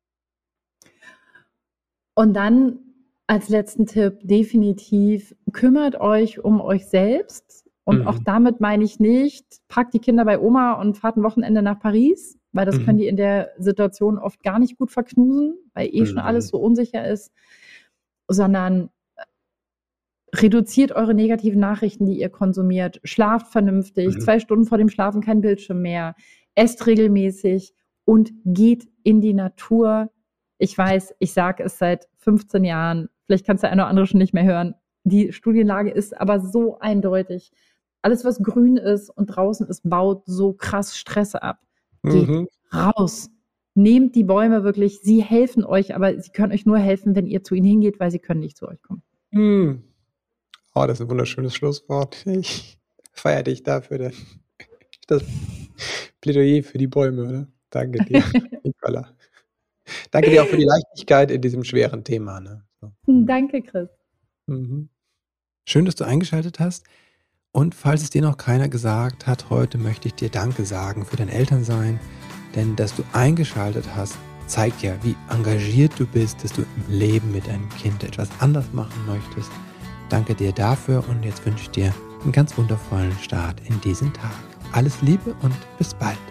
Und dann als letzten Tipp definitiv, kümmert euch um euch selbst. Und Mhm. auch damit meine ich nicht, packt die Kinder bei Oma und fahrt ein Wochenende nach Paris, weil das Mhm. können die in der Situation oft gar nicht gut verknusen, weil eh schon Mhm. alles so unsicher ist, sondern reduziert eure negativen Nachrichten, die ihr konsumiert, schlaft vernünftig, Mhm. zwei Stunden vor dem Schlafen kein Bildschirm mehr, esst regelmäßig und geht in die Natur. Ich weiß, ich sage es seit fünfzehn Jahren, vielleicht kannst du eine oder andere schon nicht mehr hören. Die Studienlage ist aber so eindeutig. Alles, was grün ist und draußen ist, baut so krass Stress ab. Geht Mhm. raus. Nehmt die Bäume wirklich, sie helfen euch, aber sie können euch nur helfen, wenn ihr zu ihnen hingeht, weil sie können nicht zu euch kommen. Mhm. Oh, das ist ein wunderschönes Schlusswort. Ich feiere dich dafür. Das, das Plädoyer für die Bäume, oder? Danke dir, Nicola. Danke dir auch für die Leichtigkeit in diesem schweren Thema. Ne? So. Mhm. Danke, Chris. Mhm. Schön, dass du eingeschaltet hast. Und falls es dir noch keiner gesagt hat, heute möchte ich dir Danke sagen für dein Elternsein. Denn dass du eingeschaltet hast, zeigt ja, wie engagiert du bist, dass du im Leben mit deinem Kind etwas anders machen möchtest. Danke dir dafür und jetzt wünsche ich dir einen ganz wundervollen Start in diesen Tag. Alles Liebe und bis bald.